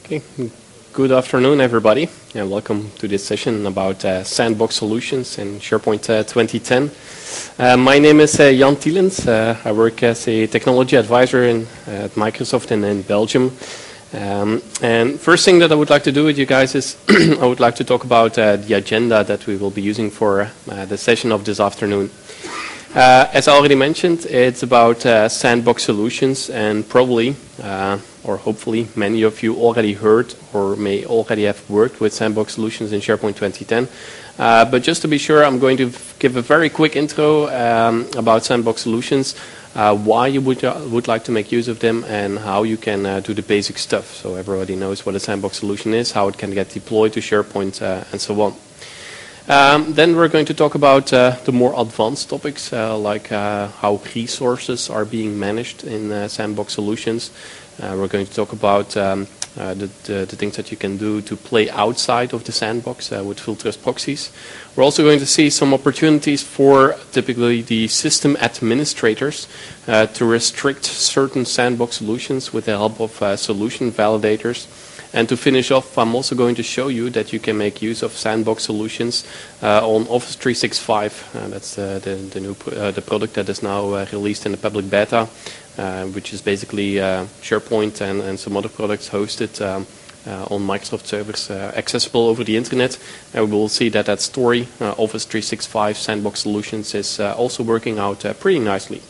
Okay. Good afternoon, everybody, and welcome to this session about sandbox solutions in SharePoint 2010. My name is Jan Tielens. I work as a technology advisor at Microsoft in Belgium. And first thing that I would like to do with you guys is I would like to talk about the agenda that we will be using for the session of this afternoon. As I already mentioned, it's about sandbox solutions, and probably or hopefully many of you already heard or may already have worked with sandbox solutions in SharePoint 2010. But just to be sure, I'm going to give a very quick intro about sandbox solutions, why you would like to make use of them, and how you can do the basic stuff. So everybody knows what a sandbox solution is, how it can get deployed to SharePoint, and so on. Then we're going to talk about the more advanced topics, like how resources are being managed in sandbox solutions. We're going to talk about the things that you can do to play outside of the sandbox with full trust proxies. We're also going to see some opportunities for typically the system administrators to restrict certain sandbox solutions with the help of solution validators. And to finish off, I'm also going to show you that you can make use of sandbox solutions on Office 365. That's the new the product that is now released in the public beta, which is basically SharePoint and some other products hosted on Microsoft servers, accessible over the internet. And we will see that story, Office 365 sandbox solutions, is also working out pretty nicely.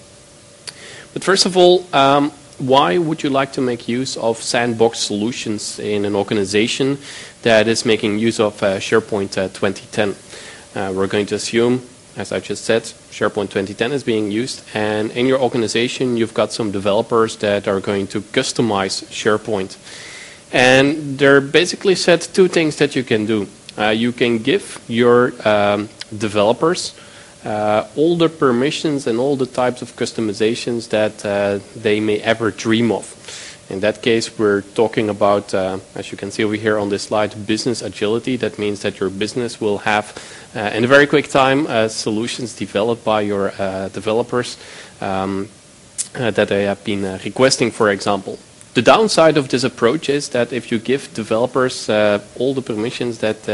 But first of all, why would you like to make use of sandbox solutions in an organization that is making use of SharePoint 2010? We're going to assume, as I just said, SharePoint 2010 is being used, and in your organization you've got some developers that are going to customize SharePoint. And they're basically said two things that you can do. You can give your developers all the permissions and all the types of customizations that they may ever dream of. In that case, we're talking about, as you can see over here on this slide, business agility. That means that your business will have, in a very quick time, solutions developed by your developers that they have been requesting, for example. The downside of this approach is that if you give developers all the permissions that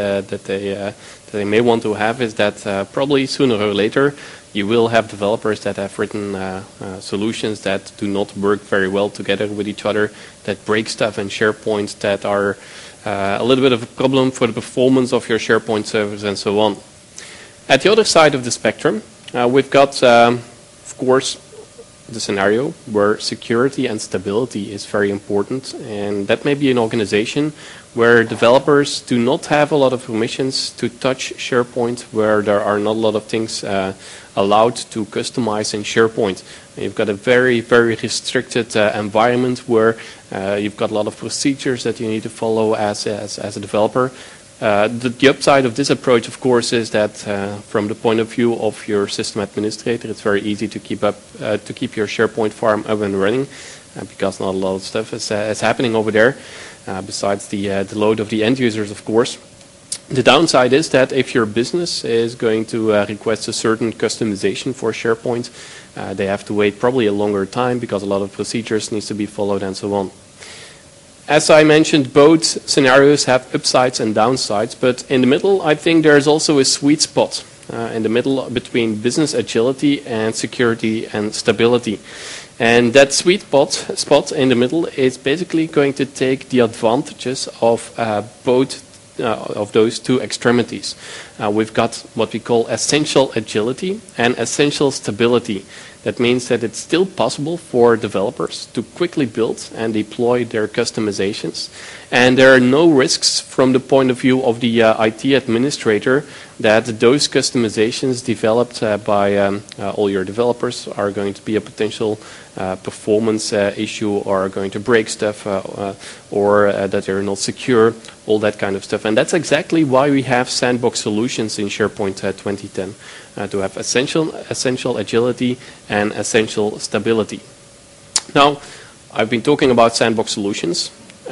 they may want to have, is that probably sooner or later you will have developers that have written solutions that do not work very well together with each other, that break stuff in SharePoint, that are a little bit of a problem for the performance of your SharePoint servers and so on. At the other side of the spectrum, we've got, of course, the scenario where security and stability is very important, and that may be an organization where developers do not have a lot of permissions to touch SharePoint, where there are not a lot of things allowed to customize in SharePoint. You've got a very, very restricted environment where you've got a lot of procedures that you need to follow as a developer. The upside of this approach, of course, is that from the point of view of your system administrator, it's very easy to keep your SharePoint farm up and running, because not a lot of stuff is happening over there, besides the load of the end users, of course. The downside is that if your business is going to request a certain customization for SharePoint, they have to wait probably a longer time because a lot of procedures needs to be followed and so on. As I mentioned, both scenarios have upsides and downsides, but in the middle, I think there's also a sweet spot in the middle between business agility and security and stability. And that sweet spot in the middle is basically going to take the advantages of both of those two extremities. We've got what we call essential agility and essential stability. That means that it's still possible for developers to quickly build and deploy their customizations. And there are no risks from the point of view of the IT administrator that those customizations developed by all your developers are going to be a potential performance issue, or are going to break stuff, or that they're not secure, all that kind of stuff. And that's exactly why we have sandbox solutions in SharePoint 2010. To have essential agility and essential stability. Now, I've been talking about sandbox solutions.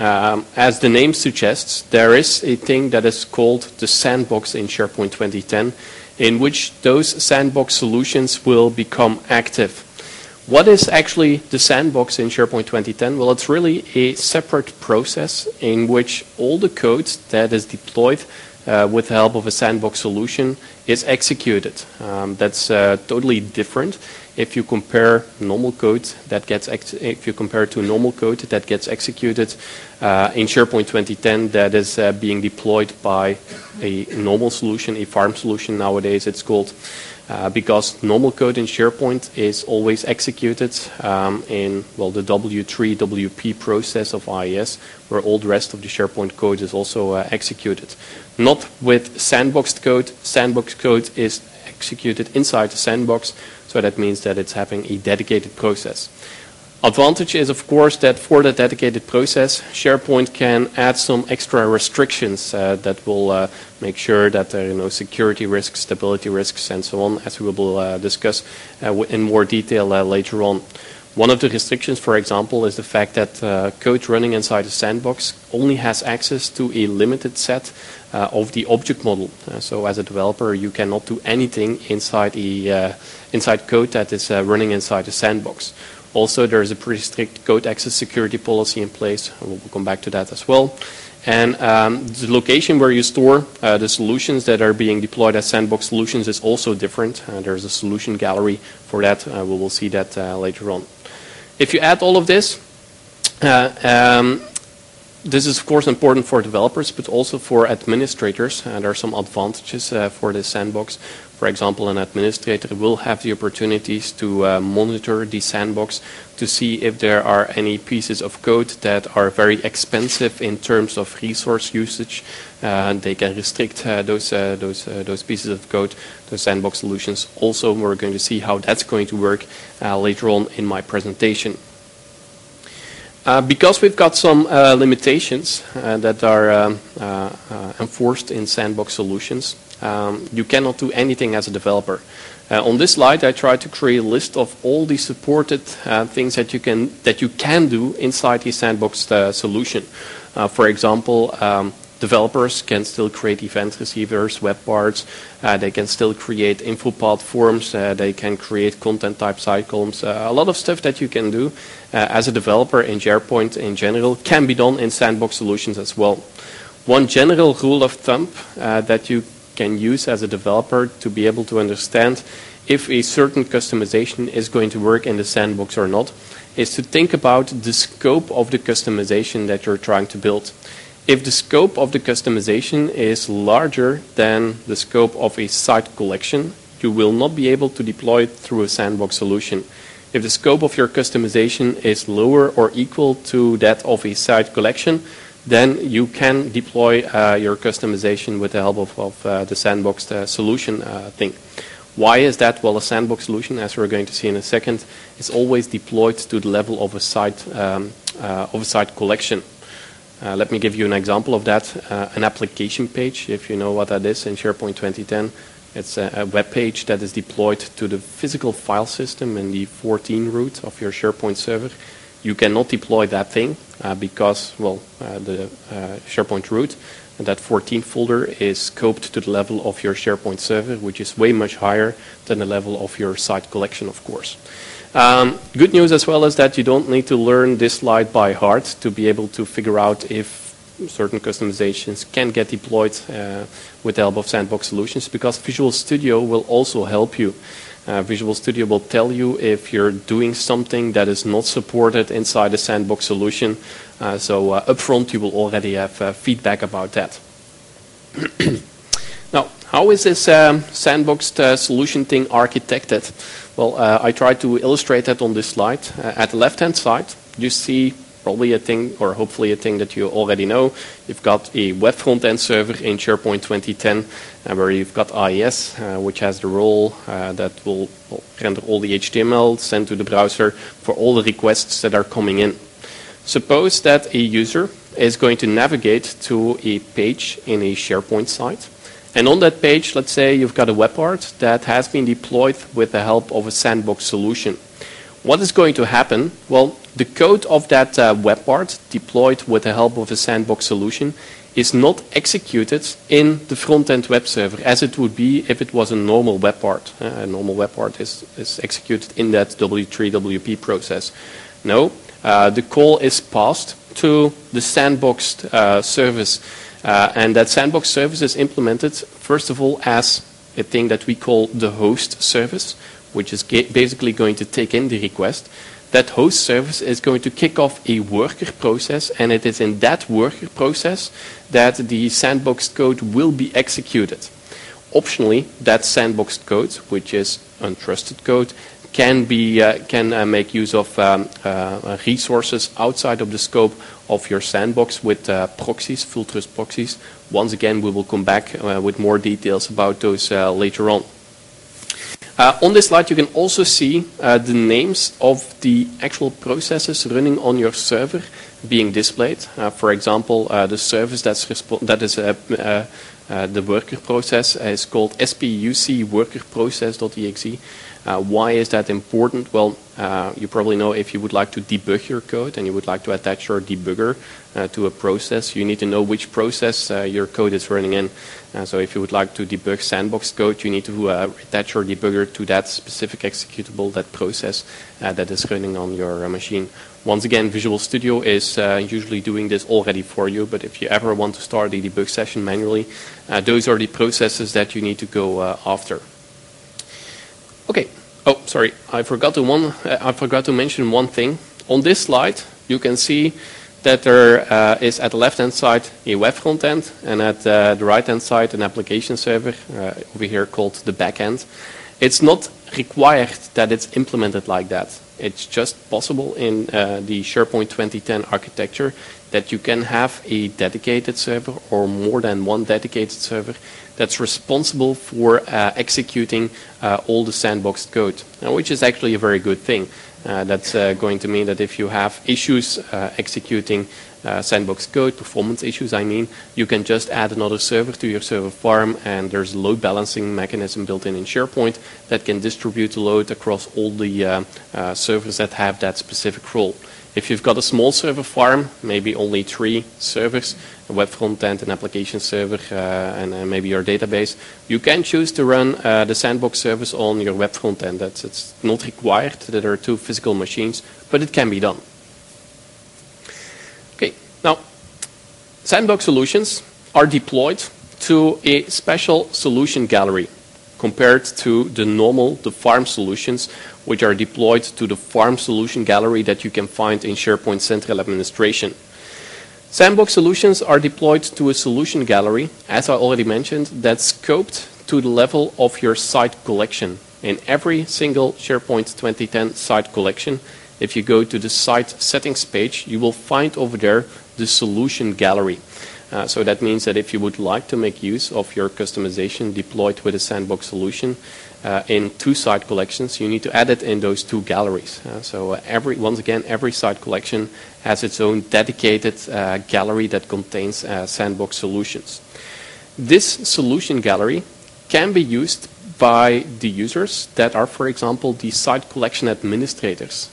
As the name suggests, there is a thing that is called the sandbox in SharePoint 2010, in which those sandbox solutions will become active. What is actually the sandbox in SharePoint 2010? Well, it's really a separate process in which all the code that is deployed with the help of a sandbox solution is executed. That's totally different if you compare normal code that gets if you compare it to normal code that gets executed in SharePoint 2010 that is being deployed by a normal solution, a farm solution nowadays it's called. Because normal code in SharePoint is always executed in the W3 WP process of IIS, where all the rest of the SharePoint code is also executed. Not with sandboxed code. Sandbox code is executed inside the sandbox, so that means that it's having a dedicated process. Advantage is, of course, that for the dedicated process, SharePoint can add some extra restrictions that will make sure that there are no security risks, stability risks, and so on, as we will discuss in more detail later on. One of the restrictions, for example, is the fact that code running inside a sandbox only has access to a limited set of the object model. So as a developer, you cannot do anything inside inside code that is running inside a sandbox. Also, there is a pretty strict code access security policy in place. We'll come back to that as well. And the location where you store the solutions that are being deployed as sandbox solutions is also different. There's a solution gallery for that. We will see that later on. If you add all of this, this is of course important for developers, but also for administrators. There are some advantages for this sandbox. For example, an administrator will have the opportunities to monitor the sandbox to see if there are any pieces of code that are very expensive in terms of resource usage. They can restrict those pieces of code, those sandbox solutions. Also, we're going to see how that's going to work later on in my presentation. Because we've got some limitations that are enforced in sandbox solutions, you cannot do anything as a developer. On this slide, I try to create a list of all the supported things that you can do inside the sandbox solution. For example, developers can still create event receivers, web parts. They can still create info-path forms. They can create content type side columns. A lot of stuff that you can do as a developer in SharePoint in general can be done in sandbox solutions as well. One general rule of thumb that you can use as a developer to be able to understand if a certain customization is going to work in the sandbox or not is to think about the scope of the customization that you're trying to build. If the scope of the customization is larger than the scope of a site collection, you will not be able to deploy it through a sandbox solution. If the scope of your customization is lower or equal to that of a site collection, then you can deploy your customization with the help of the sandbox solution thing. Why is that? Well, a sandbox solution, as we're going to see in a second, is always deployed to the level of a site collection. Let me give you an example of that. An application page, if you know what that is in SharePoint 2010, it's a web page that is deployed to the physical file system in the 14 root of your SharePoint server. You cannot deploy that thing because, the SharePoint root, and that 14 folder is scoped to the level of your SharePoint server, which is way much higher than the level of your site collection, of course. Good news as well is that you don't need to learn this slide by heart to be able to figure out if certain customizations can get deployed with the help of sandbox solutions, because Visual Studio will also help you. Visual Studio will tell you if you're doing something that is not supported inside a sandbox solution. So upfront you will already have feedback about that. Now, how is this sandboxed solution thing architected? Well, I tried to illustrate that on this slide. At the left-hand side, you see probably a thing, or hopefully a thing that you already know. You've got a web front-end server in SharePoint 2010, where you've got IIS, which has the role that will render all the HTML, send to the browser for all the requests that are coming in. Suppose that a user is going to navigate to a page in a SharePoint site. And on that page, let's say you've got a web part that has been deployed with the help of a sandbox solution. What is going to happen? Well, the code of that web part deployed with the help of a sandbox solution is not executed in the front-end web server as it would be if it was a normal web part. A normal web part is executed in that W3WP process. No, the call is passed to the sandboxed service, and that sandbox service is implemented first of all as a thing that we call the host service, which is basically going to take in the request. That host service is going to kick off a worker process, and it is in that worker process that the sandboxed code will be executed. Optionally, that sandboxed code, which is untrusted code, can make use of resources outside of the scope of your sandbox with proxies, full trust proxies. Once again, we will come back with more details about those later on. On this slide, you can also see the names of the actual processes running on your server being displayed. For example, the service that is the worker process is called SPUC worker process.exe. Why is that important? Well, you probably know if you would like to debug your code and you would like to attach your debugger to a process, you need to know which process your code is running in. So if you would like to debug sandbox code, you need to attach your debugger to that specific executable, that process that is running on your machine. Once again, Visual Studio is usually doing this already for you, but if you ever want to start a debug session manually, those are the processes that you need to go after. Okay. Oh, sorry. I forgot to mention one thing. On this slide, you can see that there is at the left-hand side a web front end, and at the right-hand side an application server over here called the backend. It's not required that it's implemented like that. It's just possible in the SharePoint 2010 architecture that you can have a dedicated server or more than one dedicated server that's responsible for executing all the sandboxed code, which is actually a very good thing. That's going to mean that if you have issues executing sandbox code, performance issues I mean, you can just add another server to your server farm, and there's a load balancing mechanism built in SharePoint that can distribute the load across all the servers that have that specific role. If you've got a small server farm, maybe only 3 servers, a web front end, an application server, and maybe your database, you can choose to run the sandbox service on your web front end. It's not required that there are 2 physical machines, but it can be done. Okay, now, sandbox solutions are deployed to a special solution gallery compared to the farm solutions, which are deployed to the farm solution gallery that you can find in SharePoint Central Administration. Sandbox solutions are deployed to a solution gallery, as I already mentioned, that's scoped to the level of your site collection. In every single SharePoint 2010 site collection, if you go to the site settings page, you will find over there the solution gallery. So that means that if you would like to make use of your customization deployed with a sandbox solution in 2 site collections, you need to add it in those 2 galleries. So once again, every site collection has its own dedicated gallery that contains sandbox solutions. This solution gallery can be used by the users that are, for example, the site collection administrators.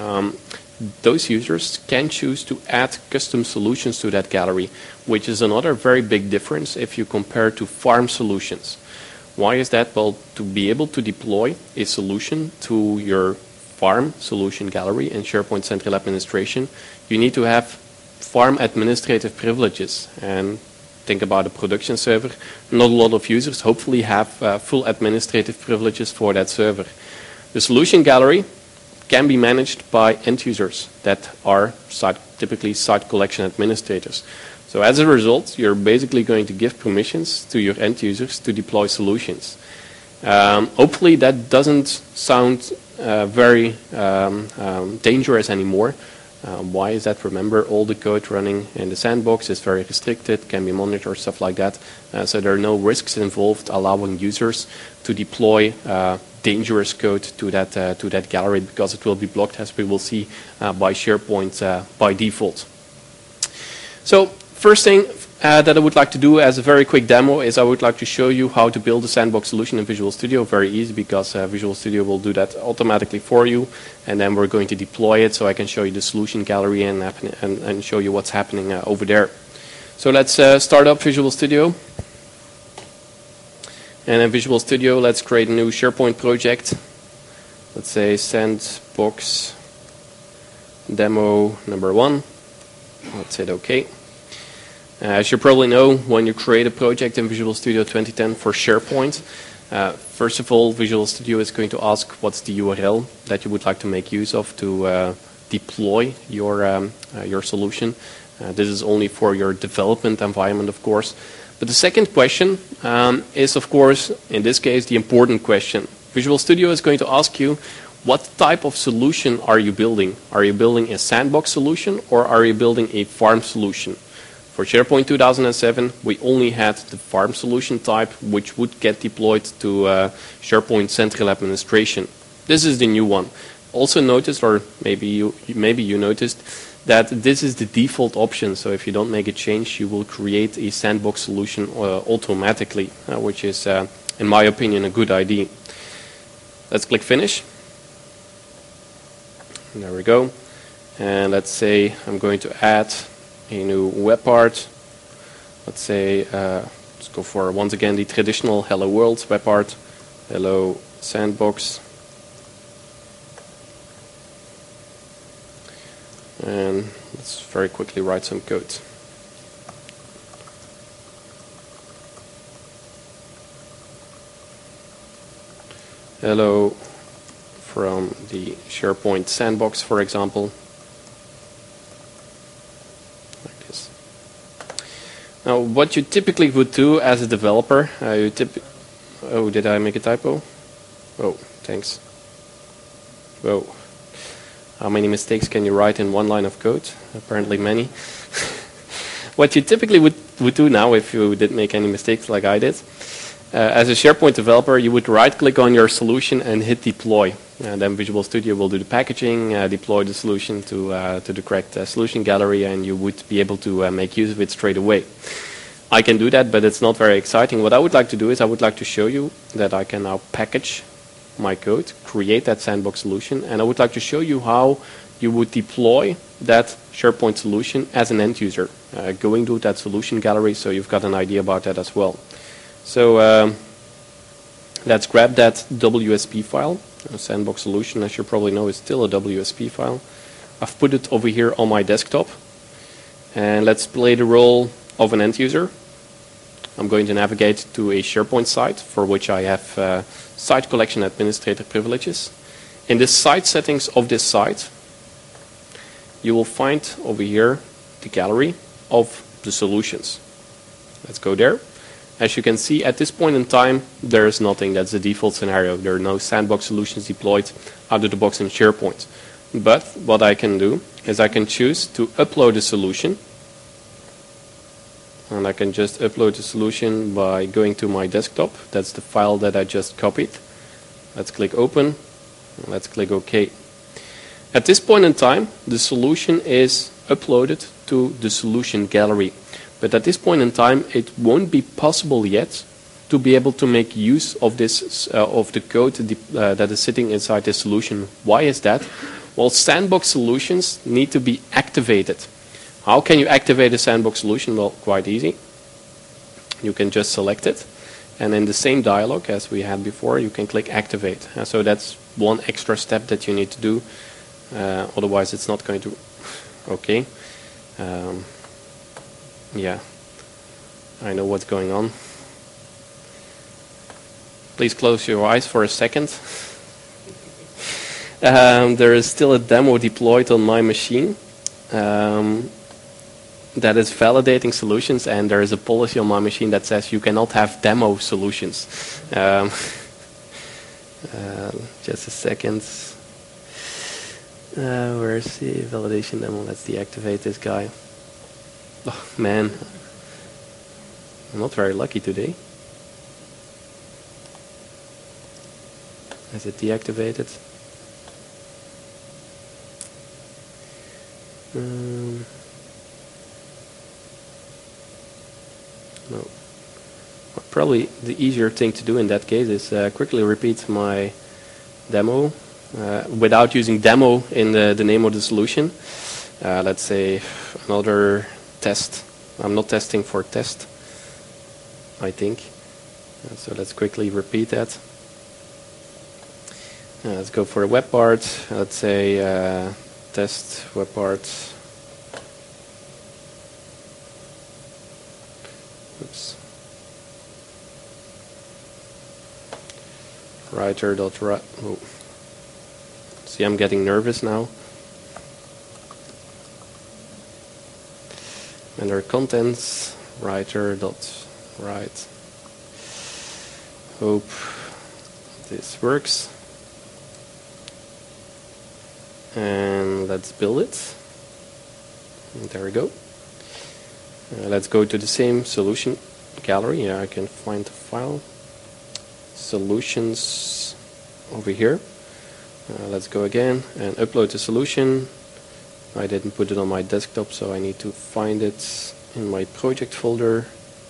Those users can choose to add custom solutions to that gallery, which is another very big difference if you compare to farm solutions. Why is that? Well, to be able to deploy a solution to your farm solution gallery in SharePoint Central Administration, you need to have farm administrative privileges. And think about a production server. Not a lot of users hopefully have full administrative privileges for that server. The solution gallery can be managed by end users that are typically site collection administrators. So as a result, you're basically going to give permissions to your end users to deploy solutions. Hopefully that doesn't sound very dangerous anymore. Why is that? Remember, all the code running in the sandbox is very restricted, can be monitored, stuff like that. So there are no risks involved allowing users to deploy dangerous code to that gallery, because it will be blocked, as we will see, by SharePoint by default. So first thing, that I would like to do as a very quick demo is I would like to show you how to build a sandbox solution in Visual Studio. Very easy, because Visual Studio will do that automatically for you, and then we're going to deploy it so I can show you the solution gallery and show you what's happening over there. So let's start up Visual Studio. And in Visual Studio, let's create a new SharePoint project. Let's say sandbox demo number 1. Let's hit OK. As you probably know, when you create a project in Visual Studio 2010 for SharePoint, first of all, Visual Studio is going to ask what's the URL that you would like to make use of to deploy your solution. This is only for your development environment, of course. But the second question is, of course, in this case, the important question. Visual Studio is going to ask you, what type of solution are you building? Are you building a sandbox solution, or are you building a farm solution? For SharePoint 2007, we only had the farm solution type, which would get deployed to SharePoint Central Administration. This is the new one. Also noticed, or maybe you noticed, that this is the default option. So if you don't make a change, you will create a sandbox solution automatically, which is, in my opinion, a good idea. Let's click Finish. And there we go. And let's say I'm going to add a new web part. Let's say, let's go for, once again, the traditional Hello World web part. Hello Sandbox. And let's very quickly write some code. Hello from the SharePoint Sandbox, for example. Now, what you typically would do as a developer, oh, did I make a typo? Oh, thanks. Whoa. How many mistakes can you write in one line of code? Apparently many. What you typically would do now, if you didn't make any mistakes like I did, as a SharePoint developer, you would right-click on your solution and hit deploy. And then Visual Studio will do the packaging, deploy the solution to the correct solution gallery, and you would be able to make use of it straight away. I can do that, but it's not very exciting. What I would like to do is I would like to show you that I can now package my code, create that sandbox solution, and I would like to show you how you would deploy that SharePoint solution as an end user, going to that solution gallery, so you've got an idea about that as well. So let's grab that WSP file. Sandbox solution, as you probably know, is still a WSP file. I've put it over here on my desktop, and let's play the role of an end user. I'm going to navigate to a SharePoint site for which I have site collection administrator privileges. In the site settings of this site, you will find over here the gallery of the solutions. Let's go there. As you can see, at this point in time, there is nothing. That's the default scenario. There are no sandbox solutions deployed out of the box in SharePoint. But what I can do is I can choose to upload a solution. And I can just upload the solution by going to my desktop. That's the file that I just copied. Let's click Open. And let's click OK. At this point in time, the solution is uploaded to the solution gallery. But at this point in time, it won't be possible yet to be able to make use of this of the code that is sitting inside this solution. Why is that? Well, sandbox solutions need to be activated. How can you activate a sandbox solution? Well, quite easy. You can just select it, and in the same dialog as we had before, you can click Activate. So that's one extra step that you need to do. Otherwise, it's not going to. Okay. Yeah, I know what's going on. Please close your eyes for a second. There is still a demo deployed on my machine that is validating solutions, and there is a policy on my machine that says you cannot have demo solutions. Just a second. Where's the validation demo? Let's deactivate this guy. Oh, man. I'm not very lucky today. Is it deactivated? No. Probably the easier thing to do in that case is quickly repeat my demo without using demo in the name of the solution. Let's say another test. I'm not testing for test, I think. So let's quickly repeat that. Let's go for a web part. Let's say test web part. Oops. Writer.write. Oh. See, I'm getting nervous now. Under contents, writer.write. Hope this works. And let's build it. And there we go. Let's go to the same solution gallery. Yeah, I can find the file. Solutions over here. Let's go again and upload the solution. I didn't put it on my desktop, so I need to find it in my project folder.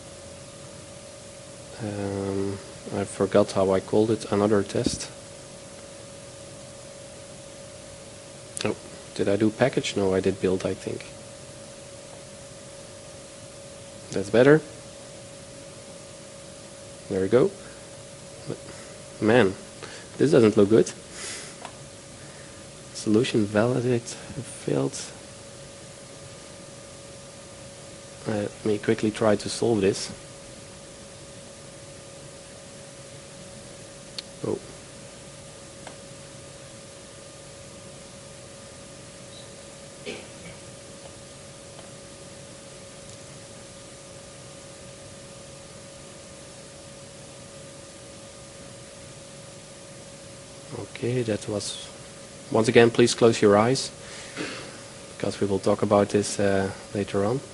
I forgot how I called it, another test. Oh, did I do package? No, I did build, I think. That's better. There we go. But man, this doesn't look good. Solution validate failed. Let me quickly try to solve this. Oh. Okay, that was... Once again, please close your eyes, because we will talk about this later on.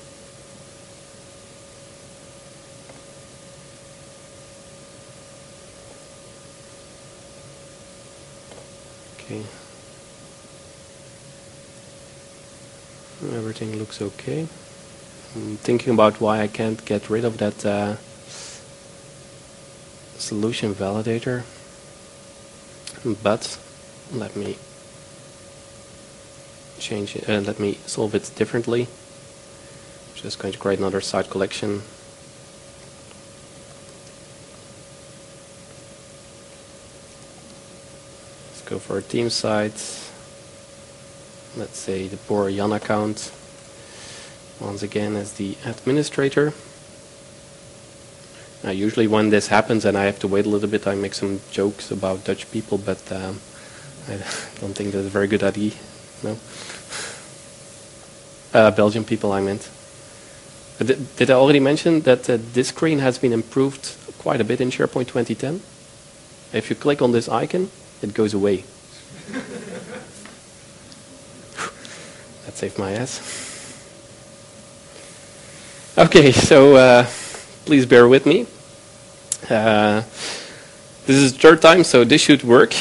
Okay. Everything looks okay. I'm thinking about why I can't get rid of that solution validator, but let me change it, let me solve it differently. Just going to create another site collection. Let's go for a team site. Let's say the poor Jan account. Once again as the administrator. Usually when this happens and I have to wait a little bit, I make some jokes about Dutch people, but I don't think that's a very good idea. No. Belgian people, I meant. Did I already mention that this screen has been improved quite a bit in SharePoint 2010? If you click on this icon, it goes away. That saved my ass. Okay, so please bear with me. This is the third time, so this should work.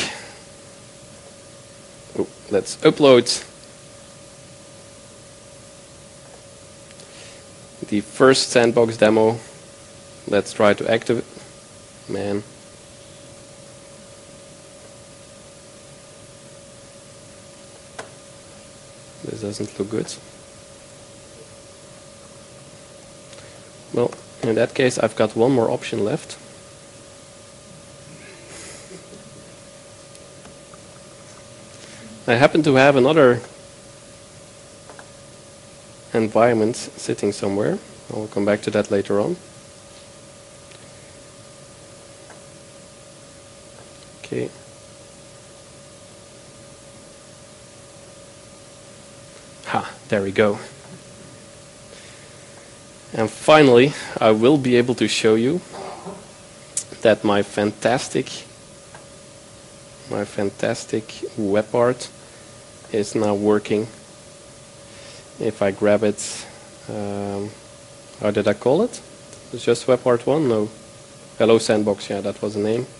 Oh, let's upload the first sandbox demo. Let's try to activate. Man. This doesn't look good. Well, in that case, I've got one more option left. I happen to have another environment sitting somewhere. I'll come back to that later on. Okay. Ha, there we go. And finally, I will be able to show you that my fantastic web art is now working. If I grab it, how did I call it? It's just web art 1? No. Hello Sandbox, yeah, that was the name.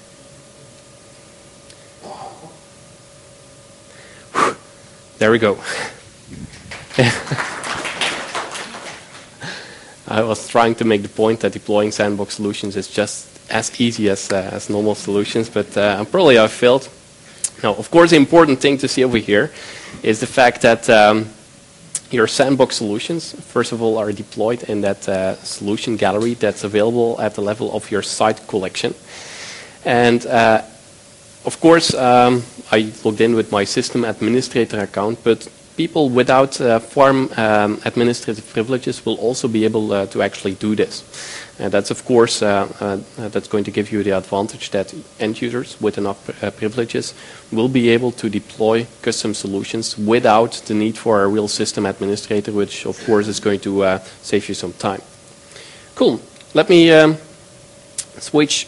There we go. I was trying to make the point that deploying sandbox solutions is just as easy as normal solutions, but probably I failed. Now, of course, the important thing to see over here is the fact that your sandbox solutions, first of all, are deployed in that solution gallery that's available at the level of your site collection. And of course, I logged in with my system administrator account, but people without farm administrative privileges will also be able to actually do this. And that's, of course, that's going to give you the advantage that end users with enough privileges will be able to deploy custom solutions without the need for a real system administrator, which, of course, is going to save you some time. Cool. Let me switch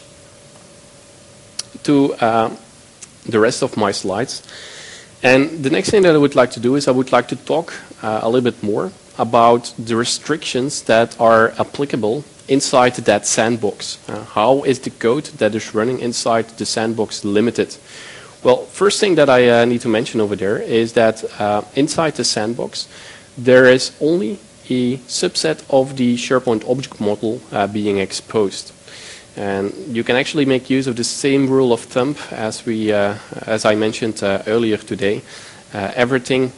to the rest of my slides. And the next thing that I would like to do is I would like to talk a little bit more about the restrictions that are applicable inside that sandbox. How is the code that is running inside the sandbox limited? Well, first thing that I need to mention over there is that inside the sandbox there is only a subset of the SharePoint object model being exposed. And you can actually make use of the same rule of thumb as I mentioned earlier today. Everything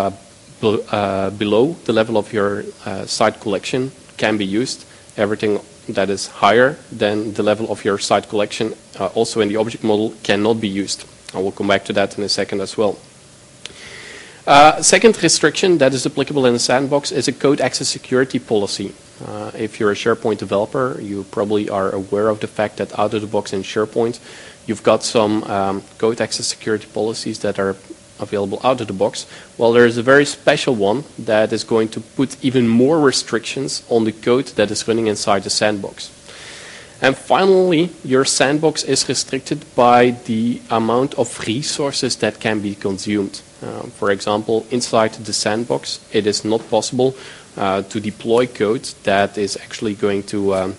below the level of your site collection can be used. Everything that is higher than the level of your site collection, also in the object model, cannot be used. I will come back to that in a second as well. Second restriction that is applicable in the sandbox is a code access security policy. If you're a SharePoint developer, you probably are aware of the fact that out of the box in SharePoint, you've got some code access security policies that are available out of the box. Well, there is a very special one that is going to put even more restrictions on the code that is running inside the sandbox. And finally, your sandbox is restricted by the amount of resources that can be consumed. For example, inside the sandbox, it is not possible to deploy code that is actually going to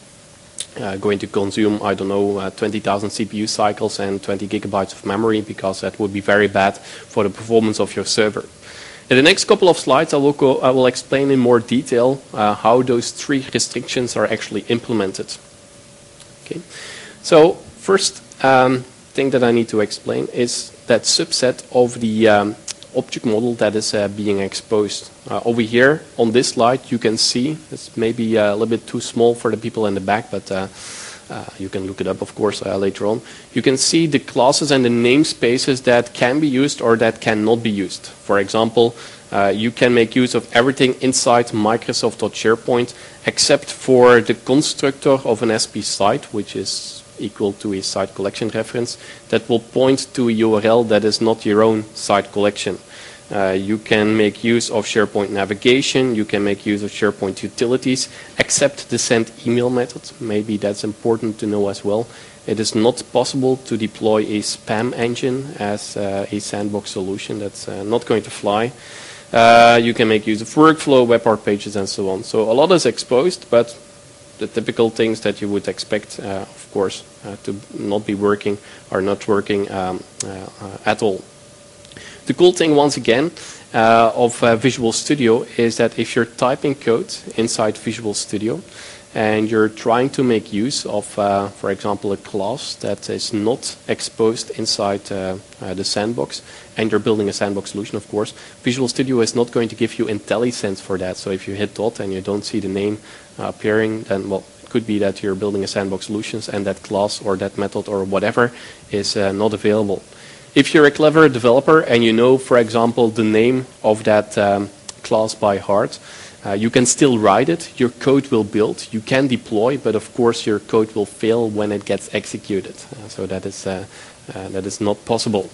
consume, I don't know, 20,000 CPU cycles and 20 gigabytes of memory, because that would be very bad for the performance of your server. In the next couple of slides, I will explain in more detail how those three restrictions are actually implemented. Okay. So first thing that I need to explain is that subset of the object model that is being exposed. Over here on this slide you can see, it's maybe a little bit too small for the people in the back, but you can look it up of course later on. You can see the classes and the namespaces that can be used or that cannot be used. For example, you can make use of everything inside Microsoft.SharePoint except for the constructor of an SP site, which is equal to a site collection reference that will point to a URL that is not your own site collection. You can make use of SharePoint navigation, you can make use of SharePoint utilities, except the send email method. Maybe that's important to know as well. It is not possible to deploy a spam engine as a sandbox solution. That's not going to fly. You can make use of workflow, web art pages, and so on. So a lot is exposed, but the typical things that you would expect, of course, to not be working are not working at all. The cool thing, once again, of Visual Studio is that if you're typing code inside Visual Studio and you're trying to make use of, for example, a class that is not exposed inside the sandbox, and you're building a sandbox solution, of course, Visual Studio is not going to give you IntelliSense for that. So if you hit dot and you don't see the name appearing, then, well, it could be that you're building a sandbox solutions and that class or that method or whatever is not available. If you're a clever developer and you know, for example, the name of that class by heart, you can still write it, your code will build, you can deploy, but of course your code will fail when it gets executed. So that is not possible.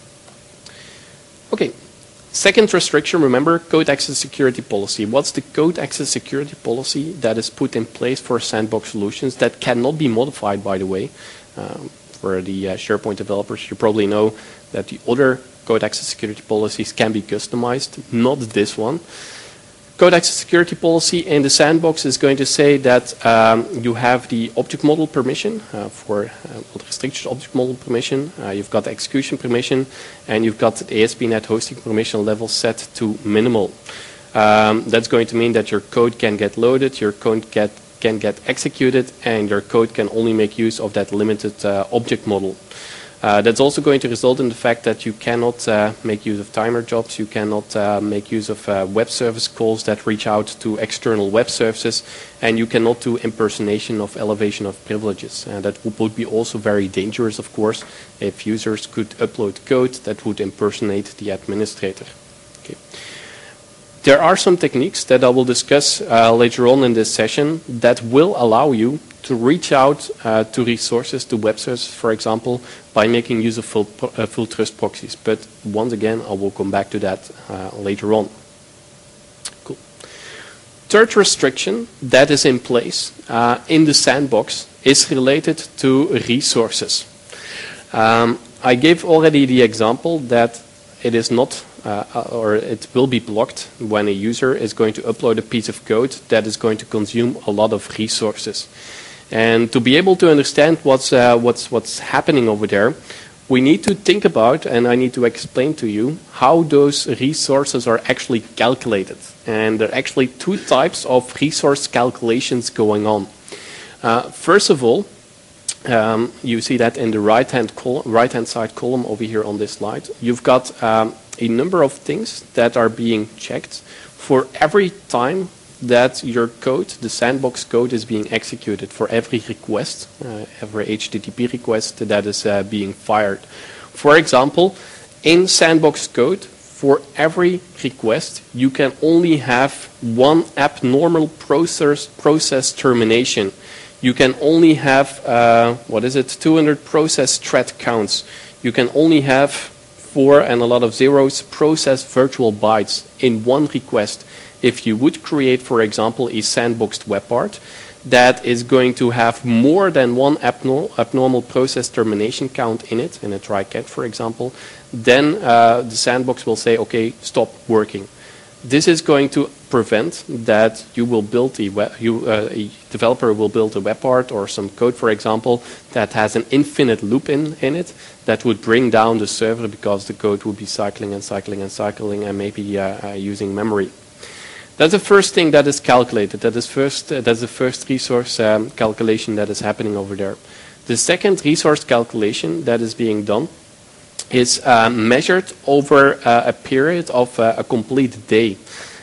Okay, second restriction, remember, code access security policy. What's the code access security policy that is put in place for sandbox solutions that cannot be modified, by the way? For the SharePoint developers, you probably know that the other code access security policies can be customized, not this one. Code access security policy in the sandbox is going to say that you have the object model permission for restricted object model permission, you've got the execution permission, and you've got the ASP.NET hosting permission level set to minimal. That's going to mean that your code can get loaded, your code can get executed, and your code can only make use of that limited object model. That's also going to result in the fact that you cannot make use of timer jobs, you cannot make use of web service calls that reach out to external web services, and you cannot do impersonation of elevation of privileges. That would be also very dangerous, of course, if users could upload code that would impersonate the administrator. Okay. There are some techniques that I will discuss later on in this session that will allow you to reach out to resources, to web services, for example, by making use of full trust proxies. But once again, I will come back to that later on. Cool. Third restriction that is in place in the sandbox is related to resources. I gave already the example that it is not or it will be blocked when a user is going to upload a piece of code that is going to consume a lot of resources. And to be able to understand what's happening over there, we need to think about, and I need to explain to you, how those resources are actually calculated. And there are actually two types of resource calculations going on. First of all, you see that in the right-hand side column over here on this slide. You've got a number of things that are being checked for every time that your code, the sandbox code, is being executed, for every request, every HTTP request that is being fired. For example, in sandbox code, for every request, you can only have one abnormal process termination. You can only have, 200 process thread counts. You can only have 4 and a lot of zeros process virtual bytes in one request. If you would create, for example, a sandboxed web part that is going to have more than one abnormal process termination count in it, in a try-catch, for example, then the sandbox will say, okay, stop working. This is going to prevent that you will build a developer will build a web part or some code, for example, that has an infinite loop in it that would bring down the server because the code would be cycling and cycling and cycling and maybe using memory. That's the first thing that is calculated. That's the first resource calculation that is happening over there. The second resource calculation that is being done is measured over a period of a complete day.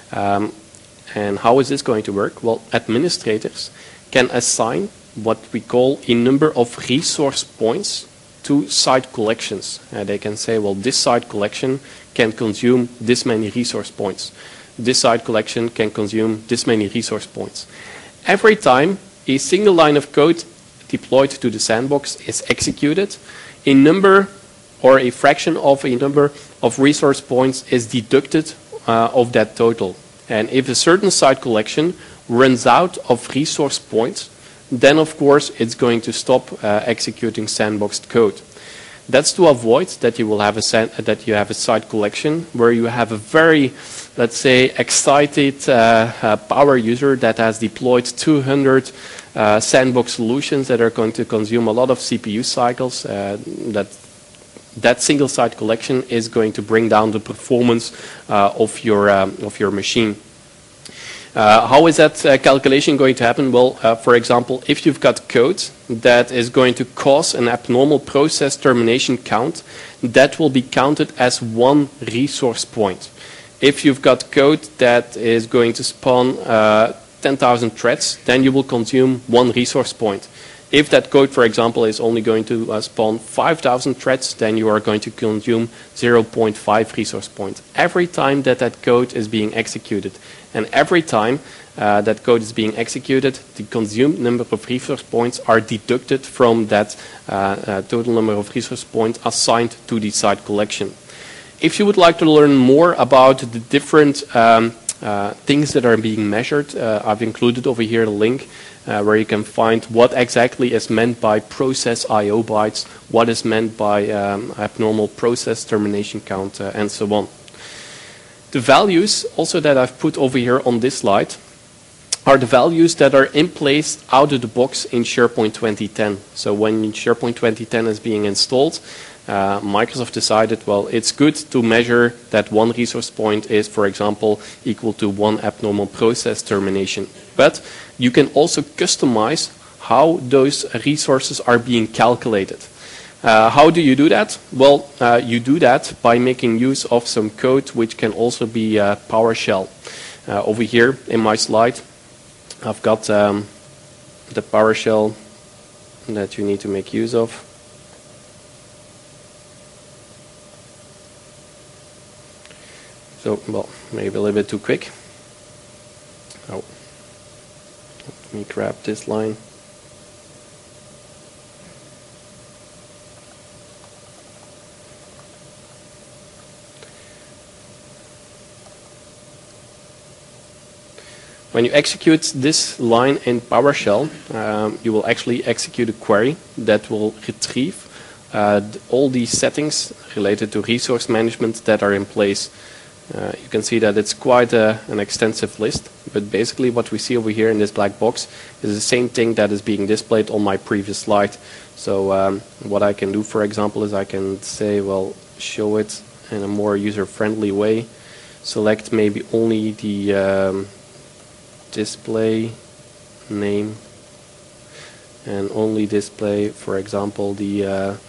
And how is this going to work? Well, administrators can assign what we call a number of resource points to site collections. They can say, well, this site collection can consume this many resource points. This site collection can consume this many resource points. Every time a single line of code deployed to the sandbox is executed, a number or a fraction of a number of resource points is deducted of that total. And if a certain site collection runs out of resource points, then of course it's going to stop executing sandboxed code. That's to avoid that you will have a site collection where you have a very, let's say, excited power user that has deployed 200 sandbox solutions that are going to consume a lot of CPU cycles. That single site collection is going to bring down the performance of your machine. How is that calculation going to happen? Well, for example, if you've got code that is going to cause an abnormal process termination count, that will be counted as one resource point. If you've got code that is going to spawn 10,000 threads, then you will consume one resource point. If that code, for example, is only going to spawn 5,000 threads, then you are going to consume 0.5 resource points. Every time that code is being executed, and every time that code is being executed, the consumed number of resource points are deducted from that total number of resource points assigned to the site collection. If you would like to learn more about the different things that are being measured, I've included over here a link where you can find what exactly is meant by process I/O bytes, what is meant by abnormal process termination count, and so on. The values also that I've put over here on this slide are the values that are in place out of the box in SharePoint 2010. So when SharePoint 2010 is being installed, Microsoft decided, well, it's good to measure that one resource point is, for example, equal to one abnormal process termination. But you can also customize how those resources are being calculated. How do you do that? Well, you do that by making use of some code which can also be PowerShell. Over here in my slide, I've got the PowerShell that you need to make use of. So, well, maybe a little bit too quick. Oh, let me grab this line. When you execute this line in PowerShell, you will actually execute a query that will retrieve all these settings related to resource management that are in place. You can see that it's quite an extensive list, but basically what we see over here in this black box is the same thing that is being displayed on my previous slide. So what I can do, for example, is I can say, well, show it in a more user-friendly way. Select maybe only the display name and only display, for example, the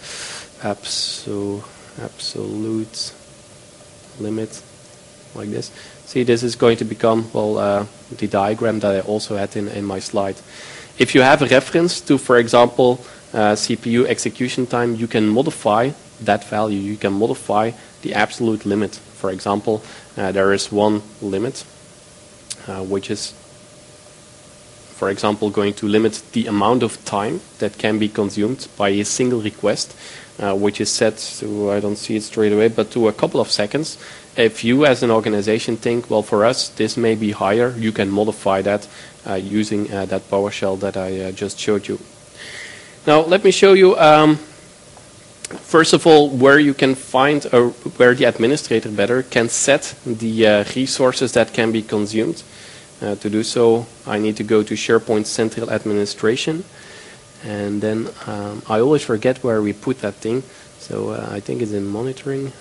absolute limit, like this. See, this is going to become, well, the diagram that I also had in my slide. If you have a reference to, for example, CPU execution time, you can modify that value. You can modify the absolute limit. For example, there is one limit which is, for example, going to limit the amount of time that can be consumed by a single request, which is set to, I don't see it straight away, but to a couple of seconds. If you as an organization think, well, for us this may be higher, you can modify that using that PowerShell that I just showed you. Now let me show you first of all where you can find, or where the administrator better can set the resources that can be consumed. To do so, I need to go to SharePoint Central Administration, and then I always forget where we put that thing, so I think it's in monitoring.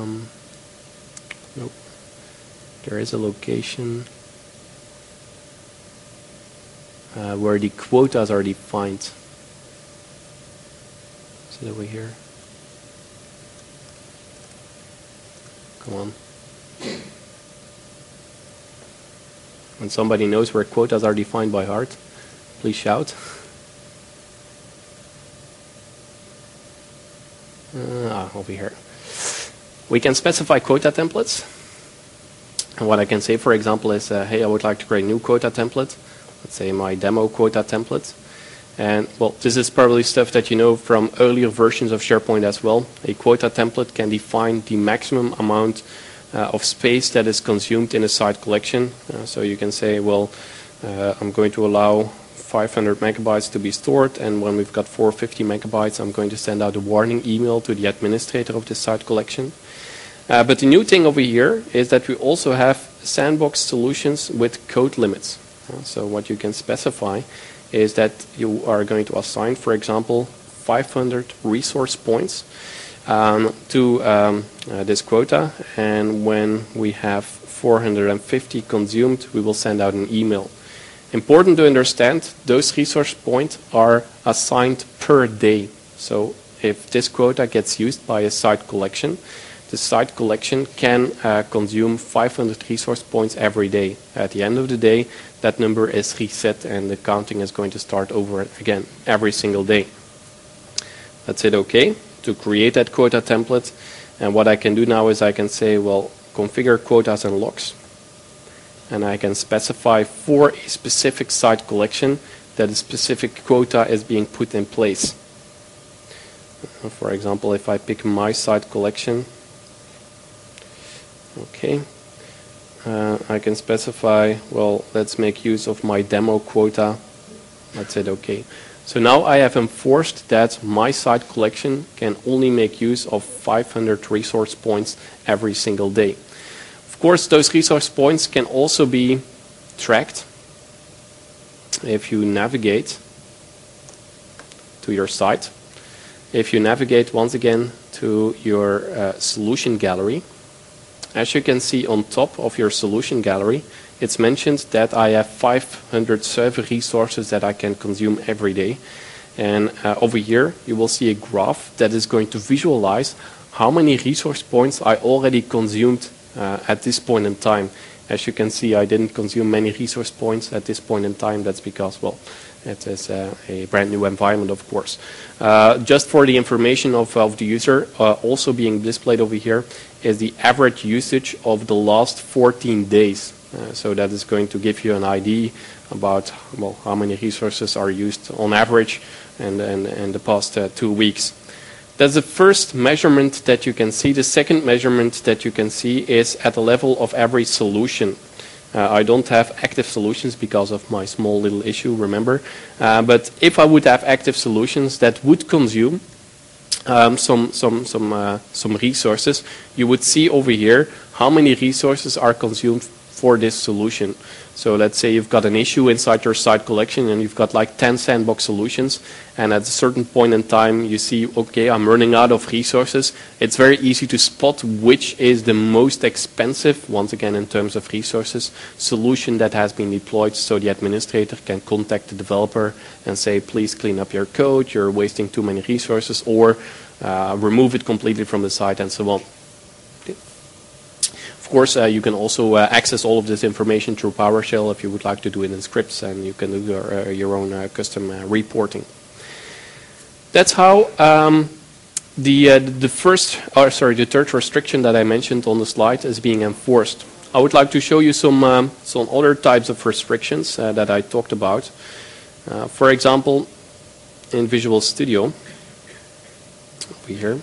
Nope, there is a location where the quotas are defined. Is it over here? Come on. When somebody knows where quotas are defined by heart, please shout. Over here. We can specify quota templates. And what I can say, for example, is, hey, I would like to create a new quota template. Let's say my demo quota template. And, well, this is probably stuff that you know from earlier versions of SharePoint as well. A quota template can define the maximum amount of space that is consumed in a site collection. So you can say, well, I'm going to allow 500 megabytes to be stored, and when we've got 450 megabytes, I'm going to send out a warning email to the administrator of this site collection. But the new thing over here is that we also have sandbox solutions with code limits. So what you can specify is that you are going to assign, for example, 500 resource points to this quota, and when we have 450 consumed, we will send out an email. Important to understand, those resource points are assigned per day. So if this quota gets used by a site collection, the site collection can consume 500 resource points every day. At the end of the day, that number is reset and the counting is going to start over again every single day. Let's hit OK to create that quota template. And what I can do now is I can say, well, configure quotas and logs. And I can specify for a specific site collection that a specific quota is being put in place. For example, if I pick my site collection, okay, I can specify, well, let's make use of my demo quota. Let's hit OK. So now I have enforced that my site collection can only make use of 500 resource points every single day. Of course, those resource points can also be tracked. if you navigate to your site, if you navigate once again to your solution gallery, as you can see on top of your solution gallery, it's mentioned that I have 500 server resources that I can consume every day. And over here, you will see a graph that is going to visualize how many resource points I already consumed at this point in time. As you can see, I didn't consume many resource points at this point in time. That's because, well, it is a brand new environment, of course. Just for the information of the user, also being displayed over here is the average usage of the last 14 days. So that is going to give you an idea about, well, how many resources are used on average and the past 2 weeks. That's the first measurement that you can see. The second measurement that you can see is at the level of every solution. I don't have active solutions because of my small little issue, remember. But if I would have active solutions that would consume some resources, you would see over here how many resources are consumed for this solution. So let's say you've got an issue inside your site collection and you've got like 10 sandbox solutions, and at a certain point in time you see, okay, I'm running out of resources. It's very easy to spot which is the most expensive, once again in terms of resources, solution that has been deployed, so the administrator can contact the developer and say, please clean up your code, you're wasting too many resources, or remove it completely from the site, and so on. Of course, you can also access all of this information through PowerShell if you would like to do it in scripts, and you can do your own custom reporting. That's how the third restriction that I mentioned on the slide is being enforced. I would like to show you some other types of restrictions that I talked about. For example, in Visual Studio, over here,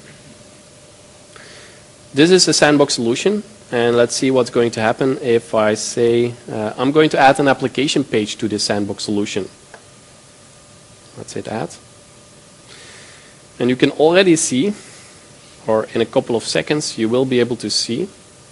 this is a sandbox solution. And let's see what's going to happen if I say, I'm going to add an application page to this sandbox solution. Let's hit add. And you can already see, or in a couple of seconds, you will be able to see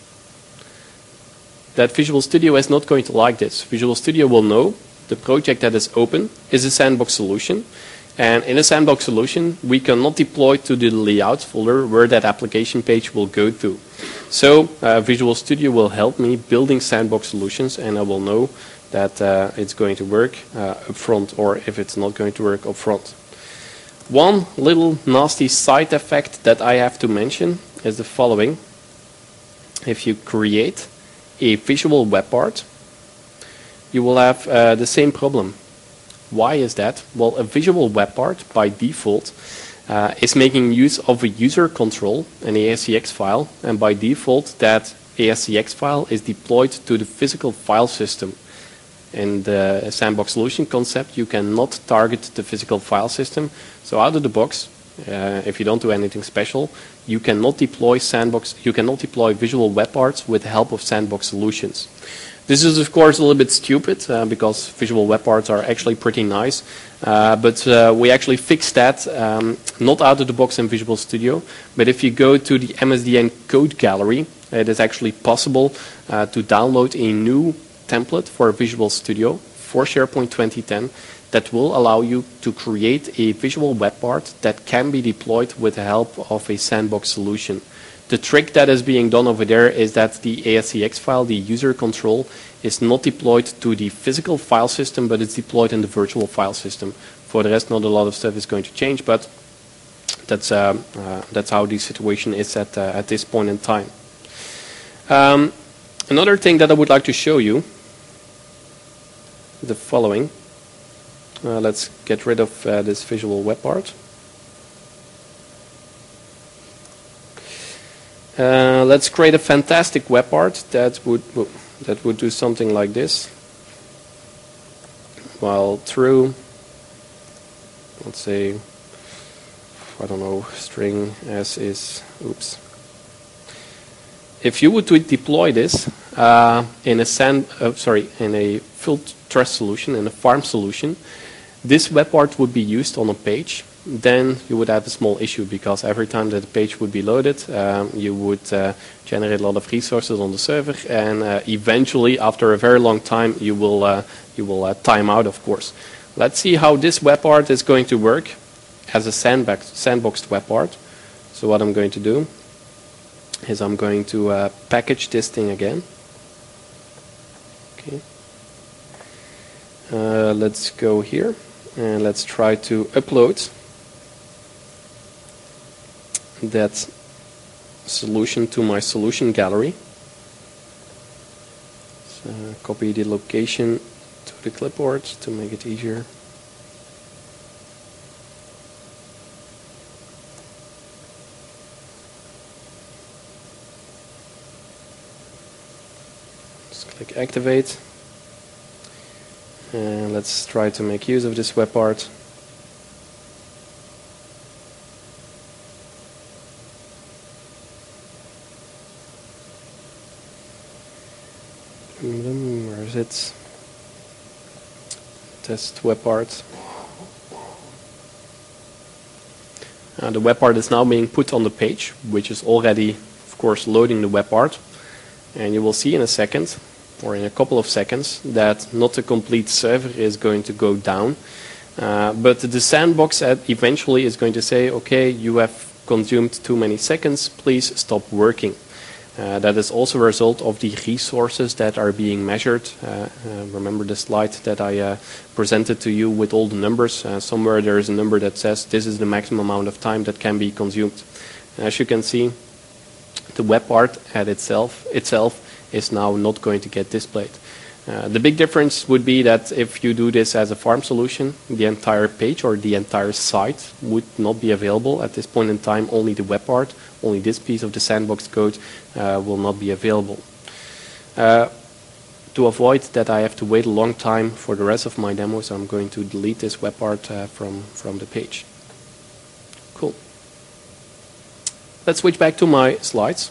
that Visual Studio is not going to like this. Visual Studio will know the project that is open is a sandbox solution. And in a sandbox solution, we cannot deploy to the layout folder where that application page will go to. So Visual Studio will help me building sandbox solutions, and I will know that it's going to work up front, or if it's not going to work up front. One little nasty side effect that I have to mention is the following. If you create a visual web part, you will have the same problem. Why is that? Well, a visual web part by default is making use of a user control, an ASCX file, and by default that ASCX file is deployed to the physical file system. In the sandbox solution concept, you cannot target the physical file system. So out of the box, if you don't do anything special, you cannot deploy visual web parts with the help of sandbox solutions. This is, of course, a little bit stupid because visual web parts are actually pretty nice. But we actually fixed that, not out of the box in Visual Studio. But if you go to the MSDN code gallery, it is actually possible to download a new template for Visual Studio for SharePoint 2010 that will allow you to create a visual web part that can be deployed with the help of a sandbox solution. The trick that is being done over there is that the ASCX file, the user control, is not deployed to the physical file system, but it's deployed in the virtual file system. For the rest, not a lot of stuff is going to change, but that's how the situation is at this point in time. Another thing that I would like to show you, the following. Let's get rid of this visual web part. Let's create a fantastic web part that would do something like this. While true, let's say, I don't know, string s is, oops. If you would deploy this in a full trust solution, in a farm solution, this web part would be used on a page then you would have a small issue, because every time that the page would be loaded, you would generate a lot of resources on the server, and eventually, after a very long time, you will time out, of course. Let's see how this web art is going to work as a sandboxed web art. So what I'm going to do is I'm going to package this thing again. Okay. Let's go here and let's try to upload that solution to my solution gallery. So copy the location to the clipboard to make it easier. Just click activate. And let's try to make use of this web art. Where is it? Test web art. The web art is now being put on the page, which is already, of course, loading the web art. And you will see in a second, or in a couple of seconds, that not a complete server is going to go down. But the sandbox eventually is going to say, okay, you have consumed too many seconds, please stop working. That is also a result of the resources that are being measured. Remember the slide that I presented to you with all the numbers? Somewhere there is a number that says this is the maximum amount of time that can be consumed. As you can see, the web art at itself is now not going to get displayed. The big difference would be that if you do this as a farm solution, the entire page or the entire site would not be available at this point in time. Only the web art, only this piece of the sandbox code will not be available. To avoid that, I have to wait a long time for the rest of my demo, so I'm going to delete this web art from the page. Cool. Let's switch back to my slides.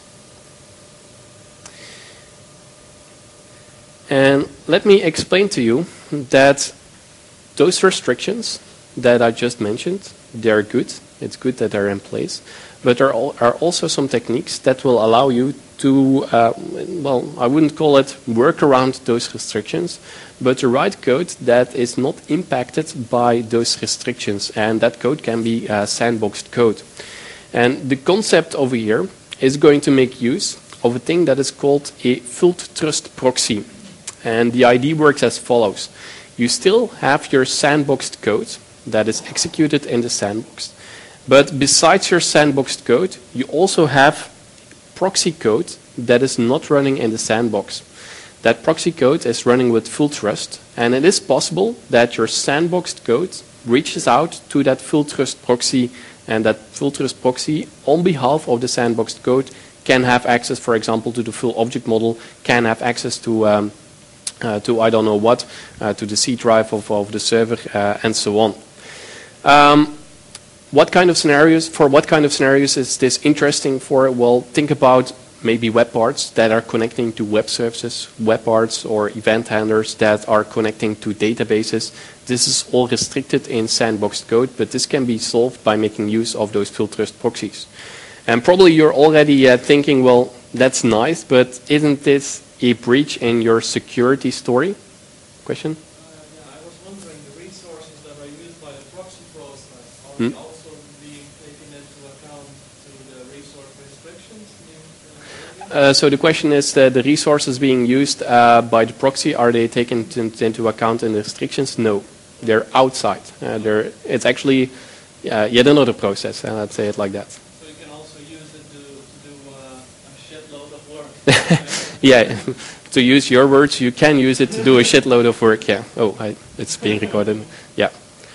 And let me explain to you that those restrictions that I just mentioned, they're good. It's good that they're in place. But there are also some techniques that will allow you to, well, I wouldn't call it work around those restrictions, but to write code that is not impacted by those restrictions. And that code can be sandboxed code. And the concept over here is going to make use of a thing that is called a full trust proxy. And the ID works as follows. You still have your sandboxed code that is executed in the sandbox. But besides your sandboxed code, you also have proxy code that is not running in the sandbox. That proxy code is running with full trust. And it is possible that your sandboxed code reaches out to that full trust proxy, and that full trust proxy, on behalf of the sandboxed code, can have access, for example, to the full object model, can have access to I don't know what, to the C drive of the server, and so on. For what kind of scenarios is this interesting for? Well, think about maybe web parts that are connecting to web services, web parts or event handlers that are connecting to databases. This is all restricted in sandboxed code, but this can be solved by making use of those full trust proxies. And probably you're already thinking, well, that's nice, but isn't this a breach in your security story? Question? Yeah, I was wondering, the resources that are used by the proxy process, are they also being taken into account to the resource restrictions? So the question is, the resources being used by the proxy, are they taken into account in the restrictions? No, they're outside. It's actually yet another process, let's say it like that. So you can also use it to do a shitload of work. Yeah, to use your words, you can use it to do a shitload of work, yeah. Oh, it's being recorded, yeah.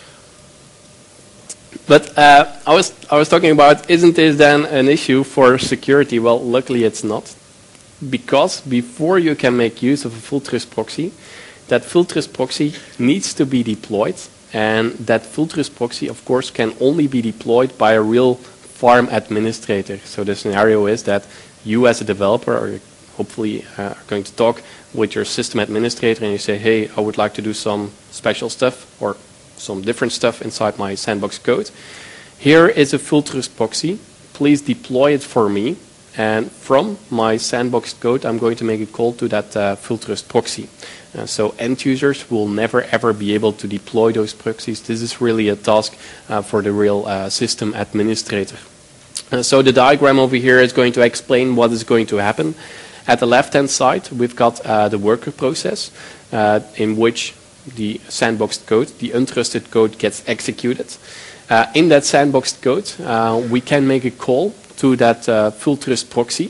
But I was talking about, isn't this then an issue for security? Well, luckily it's not. Because before you can make use of a full trust proxy, that full trust proxy needs to be deployed. And that full trust proxy, of course, can only be deployed by a real farm administrator. So the scenario is that you as a developer are hopefully going to talk with your system administrator and you say, hey, I would like to do some special stuff, or some different stuff inside my sandbox code. Here is a full trust proxy. Please deploy it for me. And from my sandbox code, I'm going to make a call to that full trust proxy. So end users will never ever be able to deploy those proxies. This is really a task for the real system administrator. So the diagram over here is going to explain what is going to happen. At the left-hand side, we've got the worker process in which the sandboxed code, the untrusted code, gets executed. In that sandboxed code, we can make a call to that full trust proxy.